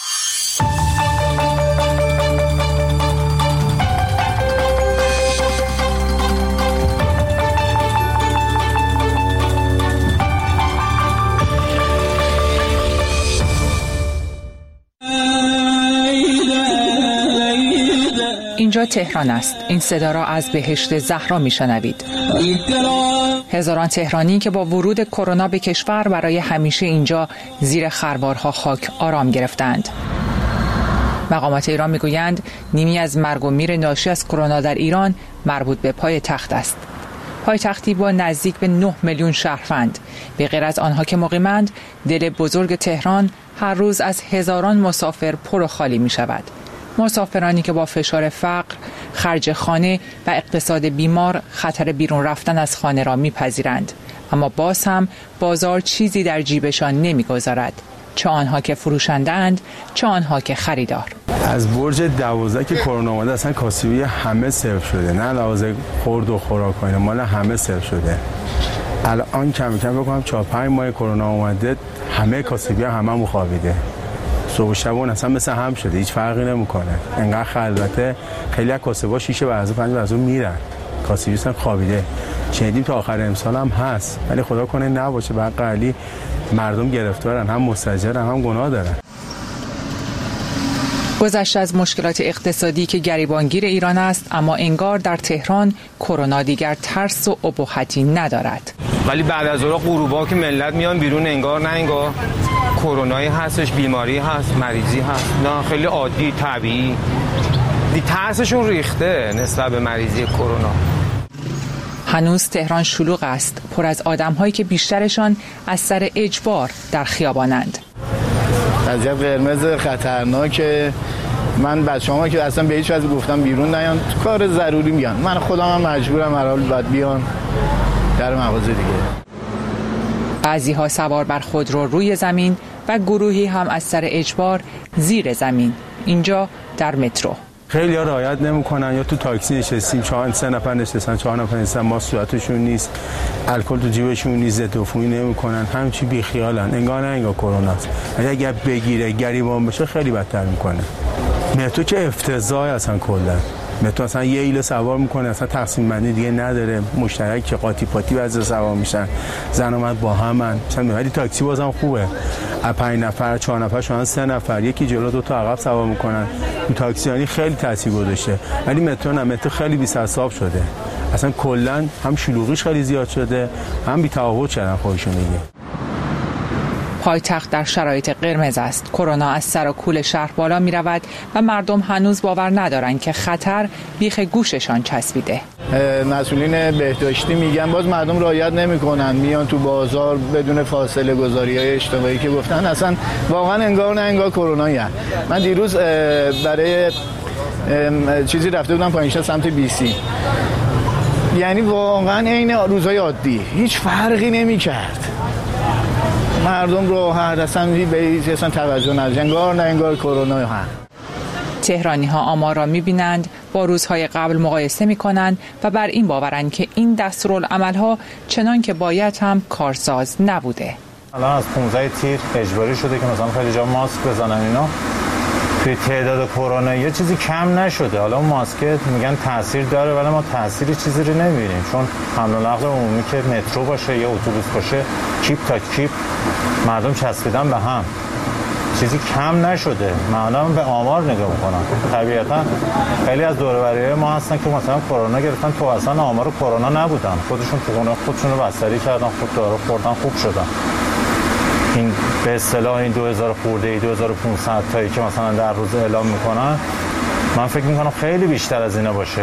اینجا تهران است. این صدا را از بهشت زهرا میشنوید. هزاران تهرانی که با ورود کرونا به کشور برای همیشه اینجا زیر خروارها خاک آرام گرفتند. مقامات ایران میگویند نیمی از مرگ و میر ناشی از کرونا در ایران مربوط به پایتخت است. پایتختی با نزدیک به 9 میلیون شهروند، به غیر از آنها که مقیمند، دل بزرگ تهران هر روز از هزاران مسافر پر و خالی می شود. مسافرانی که با فشار فقر، خرج خانه و اقتصاد بیمار خطر بیرون رفتن از خانه را میپذیرند، اما باز هم بازار چیزی در جیبشان نمیگذارد، چه آنها که فروشنده‌اند چه آنها که خریدار. از برج 12 که کرونا اومده اصلا کاسبی همه صرف شده، نه لازم خورد و خوراک و اینا، مال همه صرف شده. الان کم کم بکنم 4-5 ماه کرونا اومده همه کاسبی هممون خوابیده، صبح شبون اصلا مثل هم شده، هیچ فرقی نمیکنه. انقدر خلوته، خیلی از کاسبا 6 بعضی 5 بعضی میرن، کاسبی اصلا خوابیده. شنیدیم تا آخر امسال هم هست، ولی خدا کنه نباشه. بقیلی مردم گرفتارن، هم مستاجرن هم گناه دارن. گذشته از مشکلات اقتصادی که گریبانگیر ایران است، اما انگار در تهران کرونا دیگر ترس و ابهتی ندارد. ولی بعد از اون غروبا که ملت میان بیرون انگار نه انگار کرونایی هستش، بیماری هست، مریضی هست. نه خیلی عادی طبیعی. ترسشون ریخته نسبت به مریضی کرونا. هنوز تهران شلوغ است، پر از آدم‌هایی که بیشترشان از سر اجبار در خیابانند. وضعیت قرمز خطرناکه. من بچه‌هام که اصلا به هیچ وجه گفتم بیرون نیان، کار ضروری میان. من خودم هم مجبورم هر حال باید بیان در مغازه دیگه. بعضی‌ها سوار بر خودرو روی زمین و گروهی هم از سر اجبار زیر زمین. اینجا در مترو. خیلی ها رعایت نمی‌کنن، یا تو تاکسی نشستیم 3 نفر نشستن 4 نفر نشستن، ما صورتشون نیست، الکل تو جیبشون نیست، ضد عفونی نمی‌کنن، همچی بیخیالن، انگار نه انگار کرونا است. اگه بگیره گریبان بشه خیلی بدتر می‌کنه. مترو که افتضاح اصلا کلا. مترو اصلا یه ایله سوار می‌کنه، اصلا تقسیم بندی دیگه نداره، مشترک که قاطی پاتی بعضی سوار میشن، زن و مرد با همن. ولی تاکسی بازم خوبه، از 5 نفر 4 نفر شدن 3 نفر، یکی جلو 2 تا عقب سوار می‌کنن. تو تاکسی یعنی خیلی تاثیر گذاشته. ولی مترو نه، مترو خیلی بی‌حساب شده. اصلا کلا هم شلوغیش خیلی زیاد شده، هم بی‌تفاوت شدن خودشون دیگه. پایتخت در شرایط قرمز است. کرونا از سر و کول شهر بالا می رود و مردم هنوز باور ندارند که خطر بیخ گوششان چسبیده. مسئولین بهداشتی میگن باز مردم رعایت نمیکنن، میان تو بازار بدون فاصله گذاری‌های اجتماعی که گفتن، اصلا واقعا انگار نه انگار کرونایی هست. من دیروز برای چیزی رفته بودم پایینشا سمت بیسی، یعنی واقعا عین روزهای عادی، هیچ فرقی نمیکرد. مردم راحت، اصلا به هیچ توجه نداشتن، انگار نه انگار کرونا هست. تهرانی‌ها آمار را می‌بینند، با روزهای قبل مقایسه می‌کنند و بر این باورند که این دستورالعمل‌ها چنان که باید هم کارساز نبوده. الان از 15 تیر اجباری شده که مثلا خیلی جا ماسک بزنن اینا. توی تعداد کرونا یه چیزی کم نشده. حالا ماسک میگن تاثیر داره، ولی ما تاثیر چیزی رو نمی‌بینیم، چون حمل و نقل عمومی که مترو باشه یا اتوبوس باشه، کیپ تا کیپ مردم چسبیدن به هم، چیزی کم نشده. من به آمار نگاه می‌کنم، طبیعتا خیلی از دور و بریای ما هستن که مثلا کرونا گرفتن، تو اصلا آمار کرونا نبودن، خودشون تو خونه خودشون رو بستری کردن، خود دارو خوردن، خوب شدن. این به اصطلاح این 2000 خورده 2500 تایی که مثلا در روز اعلام میکنن، من فکر میکنم خیلی بیشتر از اینا باشه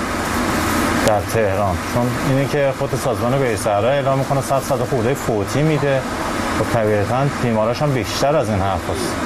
در تهران، چون اینه که خود سازمان بهسرا اعلام میکنه 100 خورده فوتی میده و طبیعتا بیماراش هم بیشتر از این حرف هست.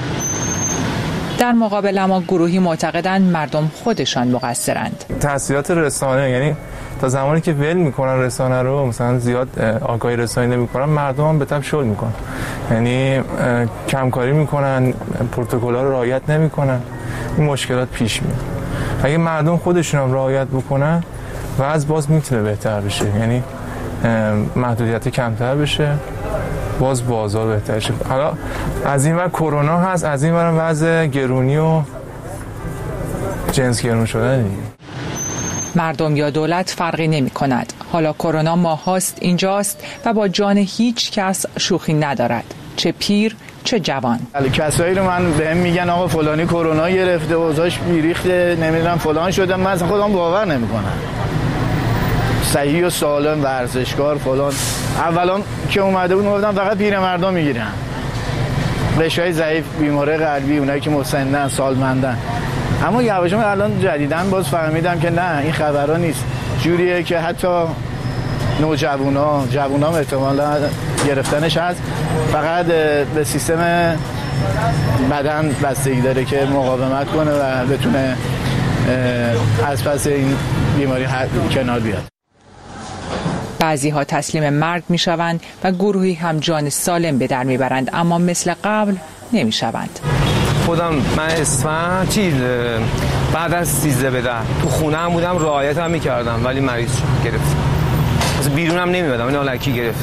در مقابل اما گروهی معتقدند مردم خودشان مقصرند. تاثیرات رسانه، یعنی تا زمانی که ول میکنن رسانه رو، مثلا زیاد آگاهی رسانی نمیکنن، مردم هم به تبع شل میکنن، یعنی کمکاری میکنن، پروتکل‌ها رو رعایت نمیکنن، این مشکلات پیش میاد. اگه مردم خودشون هم رعایت بکنن وضع باز میتونه بهتر بشه، یعنی محدودیت کمتر بشه، باز بازار بهتر شه. حالا از این ور کرونا هست، از این ور وضع گرونی و جنس گرون شدن دیگه. مردم یا دولت فرقی نمی کند. حالا کرونا ماهاست اینجاست و با جان هیچ کس شوخی ندارد، چه پیر چه جوان. کسایی رو من بهم میگن آقا فلانی کرونا گرفته، اوضاعش بیریخته، نمیدونم فلان شده، من اصلا خودم باور نمیکنم. صحیح و سالم، ورزشکار فلان. اولا که اومده بود گفتم فقط پیرمردا میگیرن، قشرهای ضعیف، بیماری قلبی، اونایی که مسنن، سالمندن. اما یواش یواش الان جدیدن باز فهمیدم که نه، این خبرها نیست. جوریه که حتی نوجوانا احتمالاً گرفتنش هست، فقط به سیستم بدن بستگی داره که مقاومت کنه و بتونه از پس این بیماری کنار بیاد. بعضی ها تسلیم مرگ می شوند و گروهی هم جان سالم به در می برند، اما مثل قبل نمی شوند. خودم من اسفند بعد از 13 به در تو خونه هم بودم، رعایت هم می کردم، ولی مریض گرفت. از بیرون هم نمی بدم، این الکی گرفت.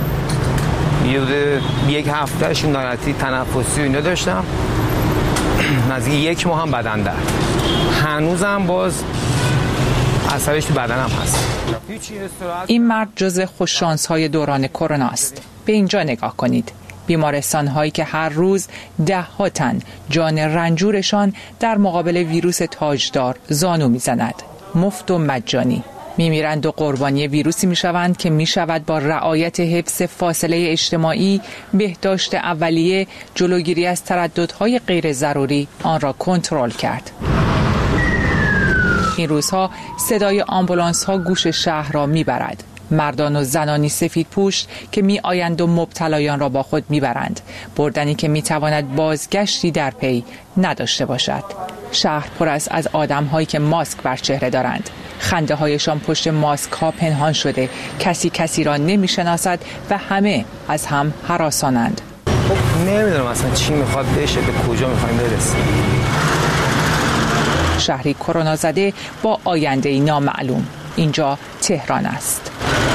یک هفتهش ناراحتی تنفسی و اینا داشتم، نزدیک 1 ماه هم بدن درد. هنوزم باز اثرش تو بدنم هست. این مرد جزو خوششانس‌های دوران کرونا است. به اینجا نگاه کنید. بیمارستان‌هایی که هر روز 10 تن جان رنجورشان در مقابل ویروس تاجدار زانو می‌زند. مفت و مجانی. میمیرند و قربانی ویروسی میشوند که میشود با رعایت حفظ فاصله اجتماعی، بهداشت اولیه، جلوگیری از ترددهای غیر ضروری آن را کنترل کرد. این روزها صدای آمبولانس ها گوش شهر را میبرد. مردان و زنانی سفید پوشت که می آیند و مبتلایان را با خود میبرند. بردنی که میتواند بازگشتی در پی نداشته باشد. شهر پر است از آدم هایی که ماسک بر چهره دارند. خنده هایشان پشت ماسک ها پنهان شده. کسی را نمیشناسد و همه از هم هراسانند. نمیدونم اصلا چی میخواد بشه، به کجا میخوایم برسیم. شهری کرونا زده با آینده‌ای نامعلوم. اینجا تهران است.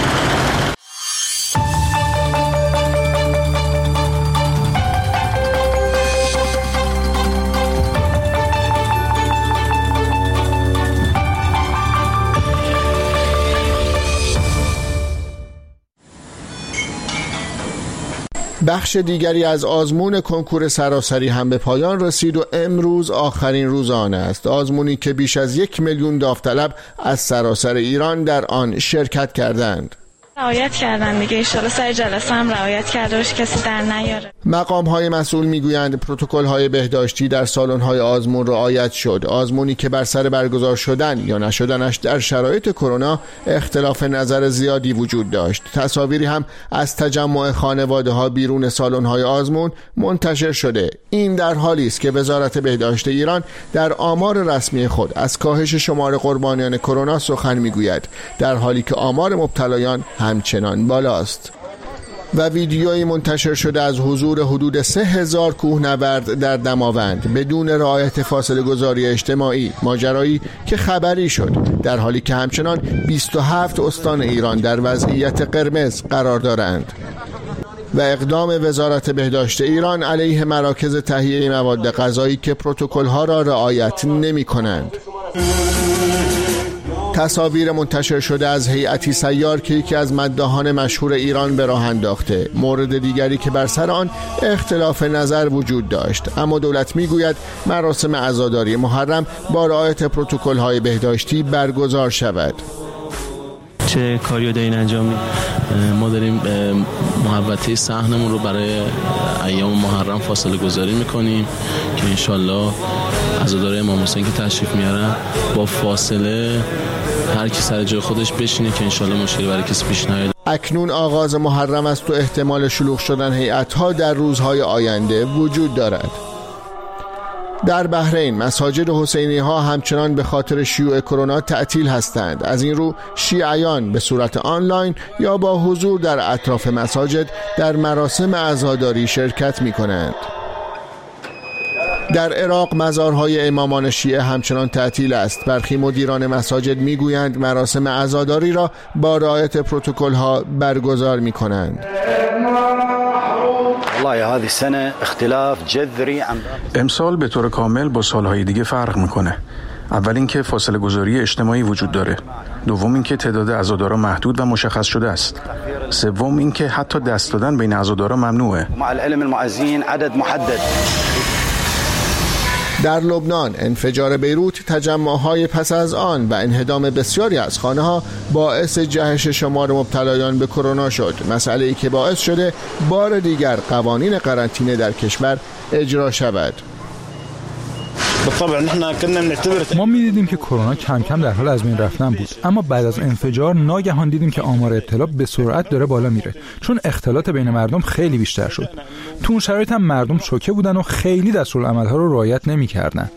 بخش دیگری از آزمون کنکور سراسری هم به پایان رسید و امروز آخرین روز آن است. آزمونی که بیش از 1 میلیون داوطلب از سراسر ایران در آن شرکت کردند. رعایت کردن دیگه، ان شاءالله سر جلسه هم رعایت کرده باشه، کسی در نیاره. مقام‌های مسئول میگویند پروتکل‌های بهداشتی در سالن‌های آزمون رعایت شد. آزمونی که بر سر برگزار شدن یا نشدنش در شرایط کرونا اختلاف نظر زیادی وجود داشت. تصاویری هم از تجمع خانواده‌ها بیرون سالن‌های آزمون منتشر شده. این در حالی است که وزارت بهداشت ایران در آمار رسمی خود از کاهش شمار قربانیان کرونا سخن میگوید، در حالی که آمار مبتلایان همچنان بالاست. و ویدیویی منتشر شده از حضور حدود 3000 کوهنورد در دماوند بدون رعایت فاصله گذاری اجتماعی، ماجرایی که خبری شد، در حالی که همچنان 27 استان ایران در وضعیت قرمز قرار دارند. و اقدام وزارت بهداشت ایران علیه مراکز تهیه مواد غذایی که پروتکل‌ها را رعایت نمی‌کنند. تصاویر منتشر شده از هیئتی سیار که یکی از مداحان مشهور ایران به راه انداخته. مورد دیگری که بر سر آن اختلاف نظر وجود داشت، اما دولت میگوید مراسم عزاداری محرم با رعایت پروتکل‌های بهداشتی برگزار شود. چه کاری رو دارین انجام میدین؟ ما داریم محوطه صحنمون رو برای ایام محرم فاصله گذاری میکنیم که انشالله عزادار امام حسین که تشریف میارن با فاصله هر کی سر جای خودش بشینه که انشالله مشکلی برای کسی پیش نیاد. اکنون آغاز محرم است و احتمال شلوغ شدن هیئت‌ها در روزهای آینده وجود دارد. در بحرین مساجد حسینی ها همچنان به خاطر شیوع کرونا تعطیل هستند. از این رو شیعیان به صورت آنلاین یا با حضور در اطراف مساجد در مراسم عزاداری شرکت می کنند. در عراق مزارهای امامان شیعه همچنان تعطیل است. برخی مدیران مساجد میگویند مراسم عزاداری را با رعایت پروتکل ها برگزار می کنند. امسال به طور کامل با سالهای دیگه فرق میکنه. اول اینکه فاصله گذاری اجتماعی وجود داره. دوم اینکه تعداد عزادارا محدود و مشخص شده است. سوم اینکه حتی دست دادن بین عزادارا ممنوعه. در لبنان انفجار بیروت، تجمع‌های پس از آن و انهدام بسیاری از خانه‌ها باعث جهش شمار مبتلایان به کرونا شد، مسئله‌ای که باعث شده بار دیگر قوانین قرنطینه در کشور اجرا شود. ما می‌دیدیم که کرونا کم کم در حال از بین رفتن بود، اما بعد از انفجار ناگهان دیدیم که آمار ابتلا به سرعت داره بالا میره، چون اختلاط بین مردم خیلی بیشتر شد. تو اون شرایط هم مردم شوکه بودن و خیلی دستورالعمل‌ها رو رعایت نمی‌کردن.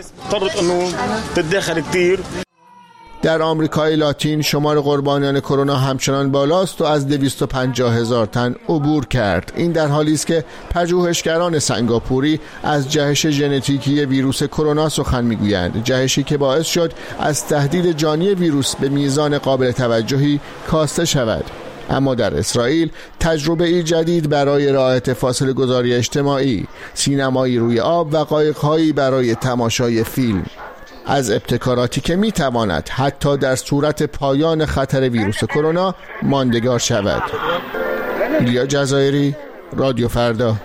در آمریکای لاتین شمار قربانیان کرونا همچنان بالاست و از 250,000 تن عبور کرد. این در حالی است که پژوهشگران سنگاپوری از جهش ژنتیکی ویروس کرونا سخن میگویند، جهشی که باعث شد از تهدید جانی ویروس به میزان قابل توجهی کاسته شود. اما در اسرائیل تجربه‌ای جدید برای رعایت فاصله گذاری اجتماعی، سینمایی روی آب و قایق‌هایی برای تماشای فیلم، از ابتکاراتی که میتواند حتی در صورت پایان خطر ویروس کرونا ماندگار شود. ایلیا جزایری، رادیو فردا.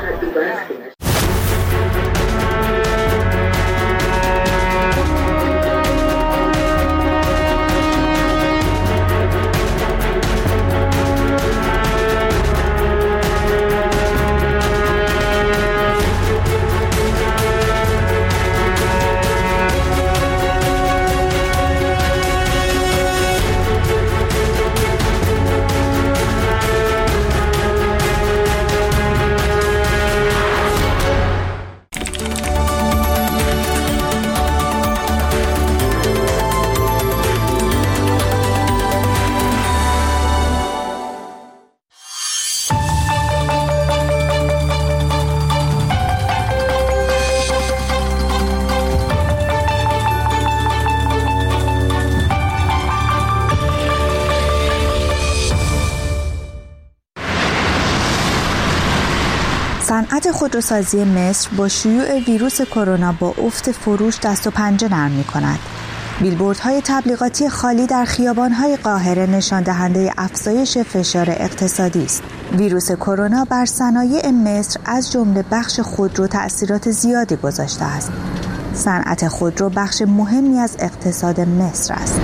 صنعت خودروسازی مصر با شیوع ویروس کرونا با افت فروش دست و پنجه نرم می‌کند. بیلبوردهای تبلیغاتی خالی در خیابان‌های قاهره نشان دهنده افزایش فشار اقتصادی است. ویروس کرونا بر صنایع مصر از جمله بخش خودرو تأثیرات زیادی گذاشته است. صنعت خودرو بخش مهمی از اقتصاد مصر است.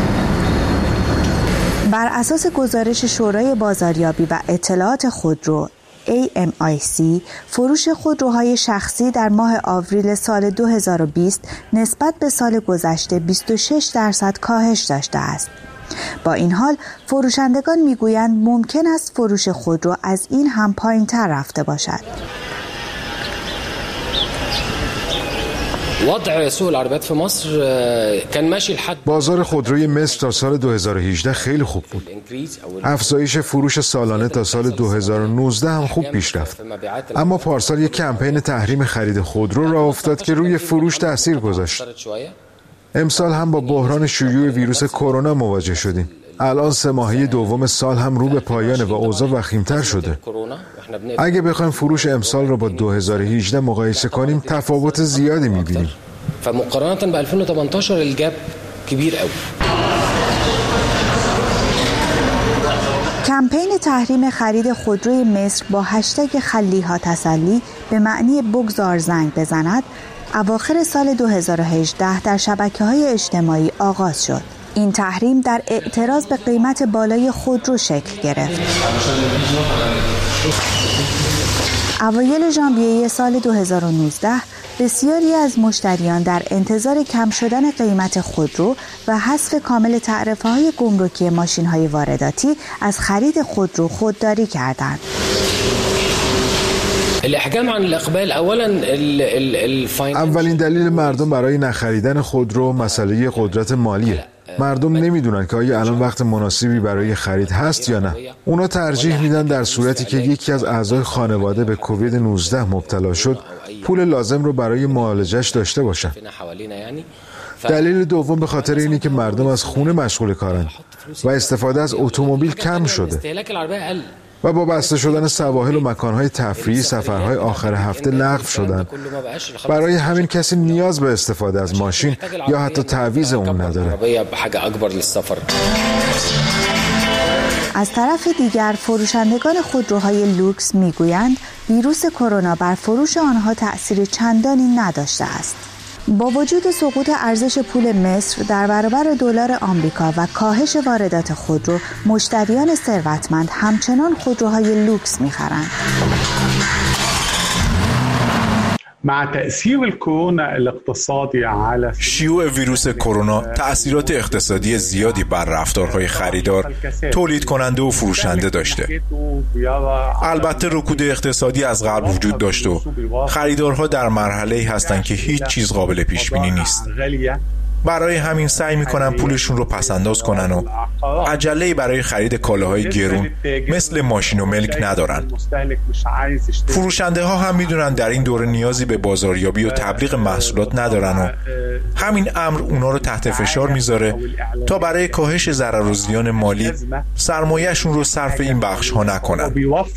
بر اساس گزارش شورای بازاریابی و اطلاعات خودرو AMIC، فروش خودروهای شخصی در ماه آوریل سال 2020 نسبت به سال گذشته 26% کاهش داشته است. با این حال فروشندگان میگویند ممکن است فروش خودرو از این هم پایین‌تر رفته باشد. وضع سوق العربيات في مصر كان ماشي لحد بازار خودروی مصر تا سال 2018 خیلی خوب بود. افزایش فروش سالانه تا سال 2019 هم خوب پیش رفت. اما پارسال یک کمپین تحریم خرید خودرو راه افتاد که روی فروش تاثیر گذاشت. امسال هم با بحران شیوع ویروس کرونا مواجه شدیم. الان 3 ماهه دوم سال هم رو به پایانه و اوضاع وخیم‌تر شده. اگه بخوایم فروش امسال رو با 2018 مقایسه کنیم تفاوت زیادی می‌بینیم. فمقارنة ب 2018 الجاب كبير قوي. کمپین تحریم خرید خودروی مصر با هشتگ خلیها تسلی به معنی بگذار زنگ بزند اواخر سال 2018 در شبکه‌های اجتماعی آغاز شد. این تحریم در اعتراض به قیمت بالای خودرو شکل گرفت. اوایل ژانویه سال 2019 بسیاری از مشتریان در انتظار کم شدن قیمت خودرو و حذف کامل تعرفه‌های گمرکی ماشین‌های وارداتی از خرید خودرو خودداری کردند. اولین دلیل مردم برای نخریدن خودرو مسئله قدرت مالیه. مردم نمیدونن که آیا الان وقت مناسبی برای خرید هست یا نه. اونا ترجیح میدن در صورتی که یکی از اعضای خانواده به کووید 19 مبتلا شد پول لازم رو برای معالجش داشته باشن. دلیل دوم به خاطر اینه که مردم از خونه مشغول کارن و استفاده از اتومبیل کم شده و با بسته شدن سواحل و مکانهای تفریحی سفرهای آخر هفته لغو شدن. برای همین کسی نیاز به استفاده از ماشین یا حتی تعویض اون نداره. از طرف دیگر فروشندگان خودروهای لوکس میگویند ویروس کرونا بر فروش آنها تأثیر چندانی نداشته است. با وجود سقوط ارزش پول مصر در برابر دلار آمریکا و کاهش واردات خودرو، مشتریان ثروتمند همچنان خودروهای لوکس می‌خرند. مع تأثیر الكورونا الاقتصادی علی شیوع ویروس کرونا تأثیرات اقتصادی زیادی بر رفتارهای خریدار، تولید کننده و فروشنده داشته. البته رکود اقتصادی از قبل وجود داشت و خریدارها در مرحله‌ای هستند که هیچ چیز قابل پیش بینی نیست. برای همین سعی میکنن پولشون رو پسنداز کنن و عجله‌ای برای خرید کالاهای گرون مثل ماشین و ملک ندارن. فروشنده ها هم میدونن در این دوره نیازی به بازاریابی و تبلیغ محصولات ندارن و همین امر اونا رو تحت فشار میذاره تا برای کاهش ضرر و زیان مالی سرمایه‌شون رو صرف این بخش ها نکنن.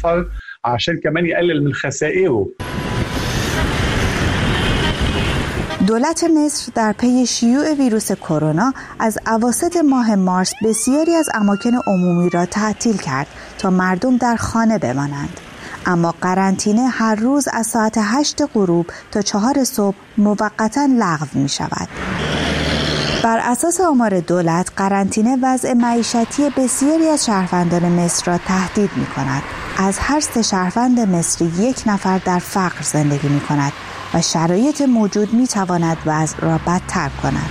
دولت مصر در پی شیوع ویروس کرونا از اواسط ماه مارس بسیاری از اماکن عمومی را تعطیل کرد تا مردم در خانه بمانند. اما قرنطینه هر روز از ساعت 8 غروب تا 4 صبح موقتا لغو می شود. بر اساس آمار دولت، قرنطینه وضع معیشتی بسیاری از شهروندان مصر را تهدید می کند. از هر 3 شهروند مصری 1 نفر در فقر زندگی می کند و شرایط موجود می تواند وضع را بدتر کند.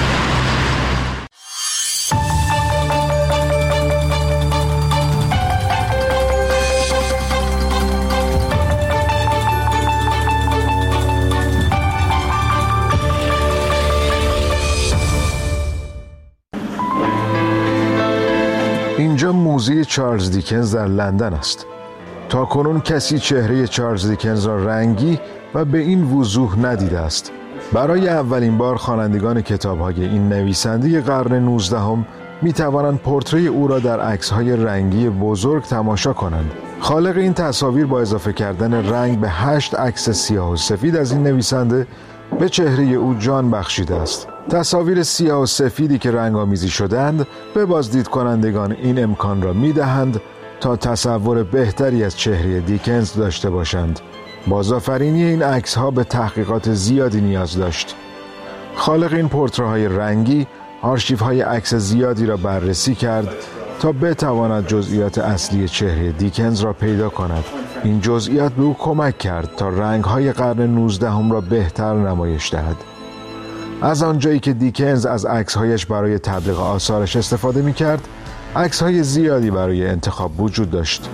اینجا موزه چارلز دیکنز در لندن است. تاکنون کسی چهره چارلز دیکنز را رنگی و به این وضوح ندیده است. برای اولین بار خوانندگان کتاب‌های این نویسنده قرن 19 می توانند پورتری او را در عکس‌های رنگی بزرگ تماشا کنند. خالق این تصاویر با اضافه کردن رنگ به 8 عکس سیاه و سفید از این نویسنده به چهره او جان بخشیده است. تصاویر سیاه و سفیدی که رنگ‌آمیزی شدند به بازدید کنندگان این امکان را می‌دهند تا تصور بهتری از چهره دیکنز داشته باشند. بازآفرینی این عکس‌ها به تحقیقات زیادی نیاز داشت. خالق این پورتره‌های رنگی آرشیوهای عکس زیادی را بررسی کرد تا بتواند جزئیات اصلی چهره دیکنز را پیدا کند. این جزئیات به او کمک کرد تا رنگ‌های قرن 19 را بهتر نمایش دهد. از آنجایی که دیکنز از عکس‌هایش برای تبلیغ آثارش استفاده می‌کرد، عکس‌های زیادی برای انتخاب وجود داشت.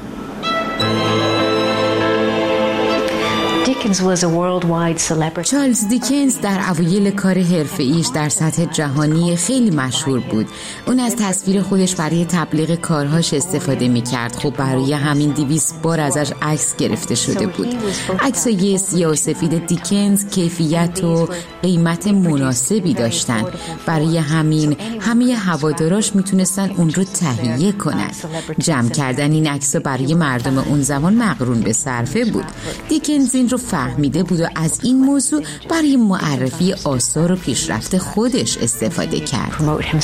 چارلز دیکنز در اوایل کار حرفه‌ایش در سطح جهانی خیلی مشهور بود. اون از تصویر خودش برای تبلیغ کارهاش استفاده می‌کرد. خب برای همین 200 بار ازش عکس گرفته شده بود. عکسای سیاه و سفید دیکنز کیفیت و قیمت مناسبی داشتن. برای همین همه هواداراش میتونستن اون رو تهیه کنن. جمع کردن این عکس‌ها برای مردم اون زمان مقرون به صرفه بود. دیکنز این رو فهمیده بود و از این موضوع برای معرفی آثار و پیشرفت خودش استفاده کرد.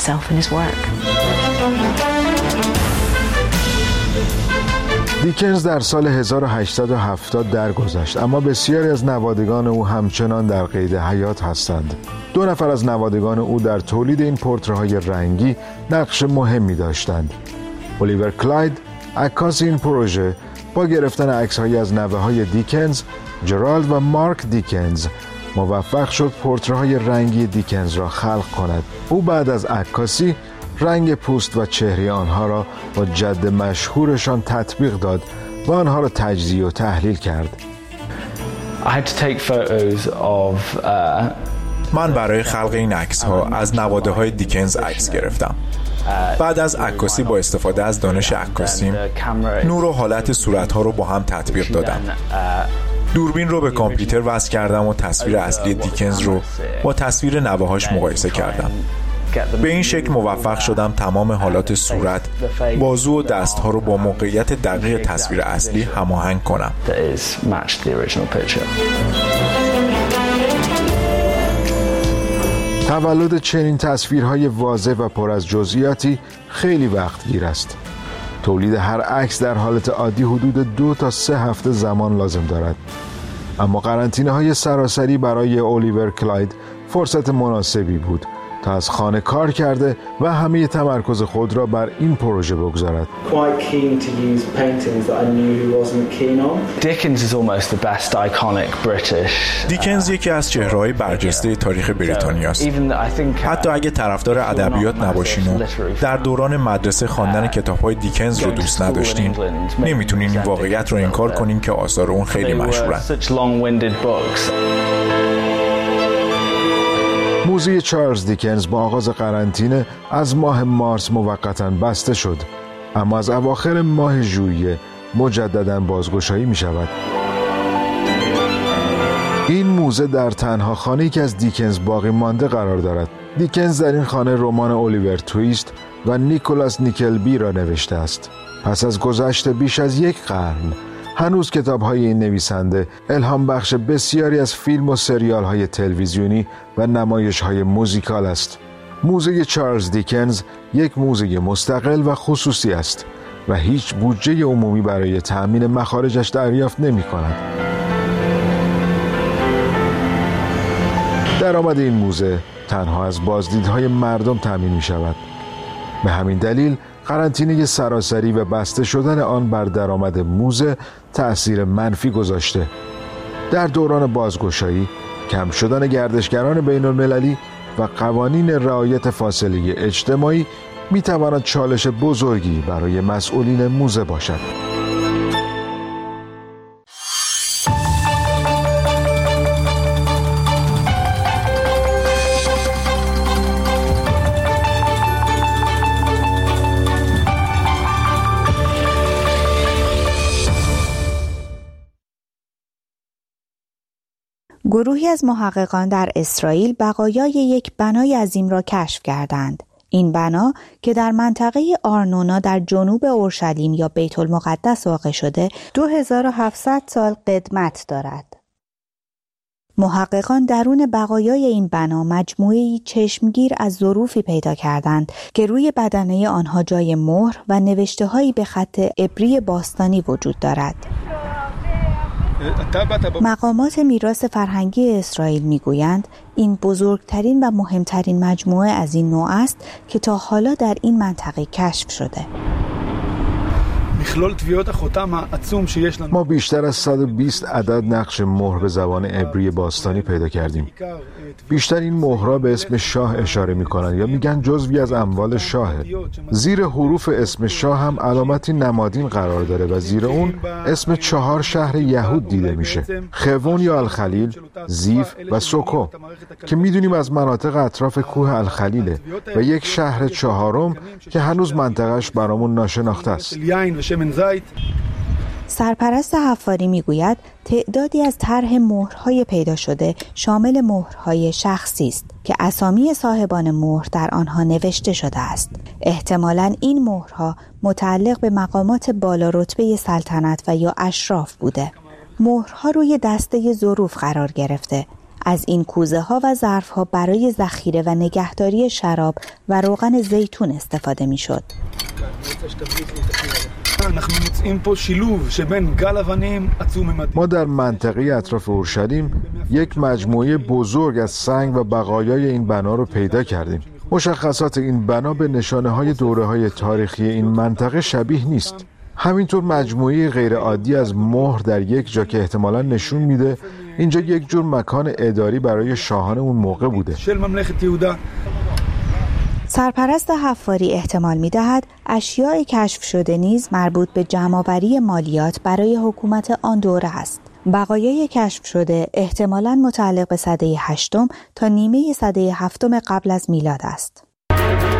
دیکنز در سال 1870 درگذشت، اما بسیاری از نوادگان او همچنان در قید حیات هستند. 2 نفر از نوادگان او در تولید این پورترهای رنگی نقش مهمی داشتند. الیور کلاید، عکاس این پروژه، با گرفتن عکس‌هایی از نوه‌های دیکنز، جرالد و مارک دیکنز، موفق شد پورترهای رنگی دیکنز را خلق کند. او بعد از عکاسی رنگ پوست و چهره آنها را با جد مشهورشان تطبیق داد و آنها را تجزیه و تحلیل کرد. من برای خلق این عکس‌ها از نواده‌های دیکنز عکس گرفتم. بعد از عکاسی با استفاده از دانش عکاسیم، نور و حالت صورت‌ها رو با هم تطبیق دادم. دوربین رو به کامپیوتر وصل کردم و تصویر اصلی دیکنز رو با تصویر نوه‌هاش مقایسه کردم. به این شکل موفق شدم تمام حالات صورت، بازو و دست‌ها رو با موقعیت دقیق تصویر اصلی هماهنگ کنم. تولد چنین تصویرهای واضح و پر از جزئیاتی خیلی وقت گیر است. تولید هر عکس در حالت عادی حدود 2 تا 3 هفته زمان لازم دارد. اما قرنطینه های سراسری برای الیور کلاید فرصت مناسبی بود تا از خانه کار کرده و همه تمرکز خود را بر این پروژه بگذارد. دیکنز یکی از چهره‌های برجسته تاریخ بریتانیا است. حتی اگه طرفدار ادبیات نباشین و در دوران مدرسه خواندن کتاب‌های دیکنز رو دوست نداشتین، نمیتونین این واقعیت رو انکار کنین که آثار اون خیلی مشهورن. موزه چارلز دیکنز با آغاز قرنطینه از ماه مارس موقتاً بسته شد، اما از اواخر ماه ژوئیه مجدداً بازگشایی می شود. این موزه در تنها خانه‌ای که از دیکنز باقی مانده قرار دارد. دیکنز در این خانه رمان الیور تویست و نیکولاس نیکلبی را نوشته است. پس از گذشت بیش از 1 قرن هنوز کتاب‌های این نویسنده الهام بخش بسیاری از فیلم و سریال‌های تلویزیونی و نمایش‌های موزیکال است. موزه چارلز دیکنز یک موزه مستقل و خصوصی است و هیچ بودجه عمومی برای تأمین مخارجش دریافت نمی‌کند. درآمد این موزه تنها از بازدیدهای مردم تأمین می‌شود. به همین دلیل قرنطینه سراسری و بسته شدن آن بر درآمد موزه تأثیر منفی گذاشته. در دوران بازگشایی، کم شدن گردشگران بین المللی و قوانین رعایت فاصله اجتماعی میتواند چالش بزرگی برای مسئولین موزه باشد. گروهی از محققان در اسرائیل بقایای یک بنای عظیم را کشف کردند. این بنا که در منطقه آرنونا در جنوب اورشلیم یا بیت المقدس واقع شده 2700 سال قدمت دارد. محققان درون بقایای این بنا مجموعه‌ای چشمگیر از ظروفی پیدا کردند که روی بدنه آنها جای مهر و نوشته‌هایی به خط عبری باستانی وجود دارد. مقامات میراث فرهنگی اسرائیل میگویند این بزرگترین و مهمترین مجموعه از این نوع است که تا حالا در این منطقه کشف شده. ما بیشتر از 120 عدد نقش مهر به زبان عبری باستانی پیدا کردیم. بیشتر این مهرها به اسم شاه اشاره می‌کنند یا میگن جزوی از اموال شاهه. زیر حروف اسم شاه هم علامتی نمادین قرار داره و زیر اون اسم 4 شهر یهود دیده میشه: خوون یا الخلیل، زیف و سوکو که میدونیم از مناطق اطراف کوه الخلیله و یک شهر 4م که هنوز منطقهش برامون ناشناخته است. سرپرست حفاری میگوید تعدادی از طرح مهرهای پیدا شده شامل مهرهای شخصی است که اسامی صاحبان مهر در آنها نوشته شده است. احتمالاً این مهرها متعلق به مقامات بالا رتبه سلطنت و یا اشراف بوده. مهرها روی دسته ظروف قرار گرفته. از این کوزه ها و ظرف ها برای ذخیره و نگهداری شراب و روغن زیتون استفاده می شد. ما در منطقه اطراف اورشلیم یک مجموعه بزرگ از سنگ و بقایای این بنا رو پیدا کردیم. مشخصات این بنا به نشانه‌های دوره‌های تاریخی این منطقه شبیه نیست. همینطور مجموعه غیرعادی از مهر در یک جا که احتمالاً نشون میده اینجا یک جور مکان اداری برای شاهان اون موقع بوده. سرپرست حفاری احتمال می‌دهد اشیاء کشف شده نیز مربوط به جمع‌آوری مالیات برای حکومت آن دوره است. بقایای کشف شده احتمالاً متعلق به سده 8 تا نیمه سده 7 قبل از میلاد است.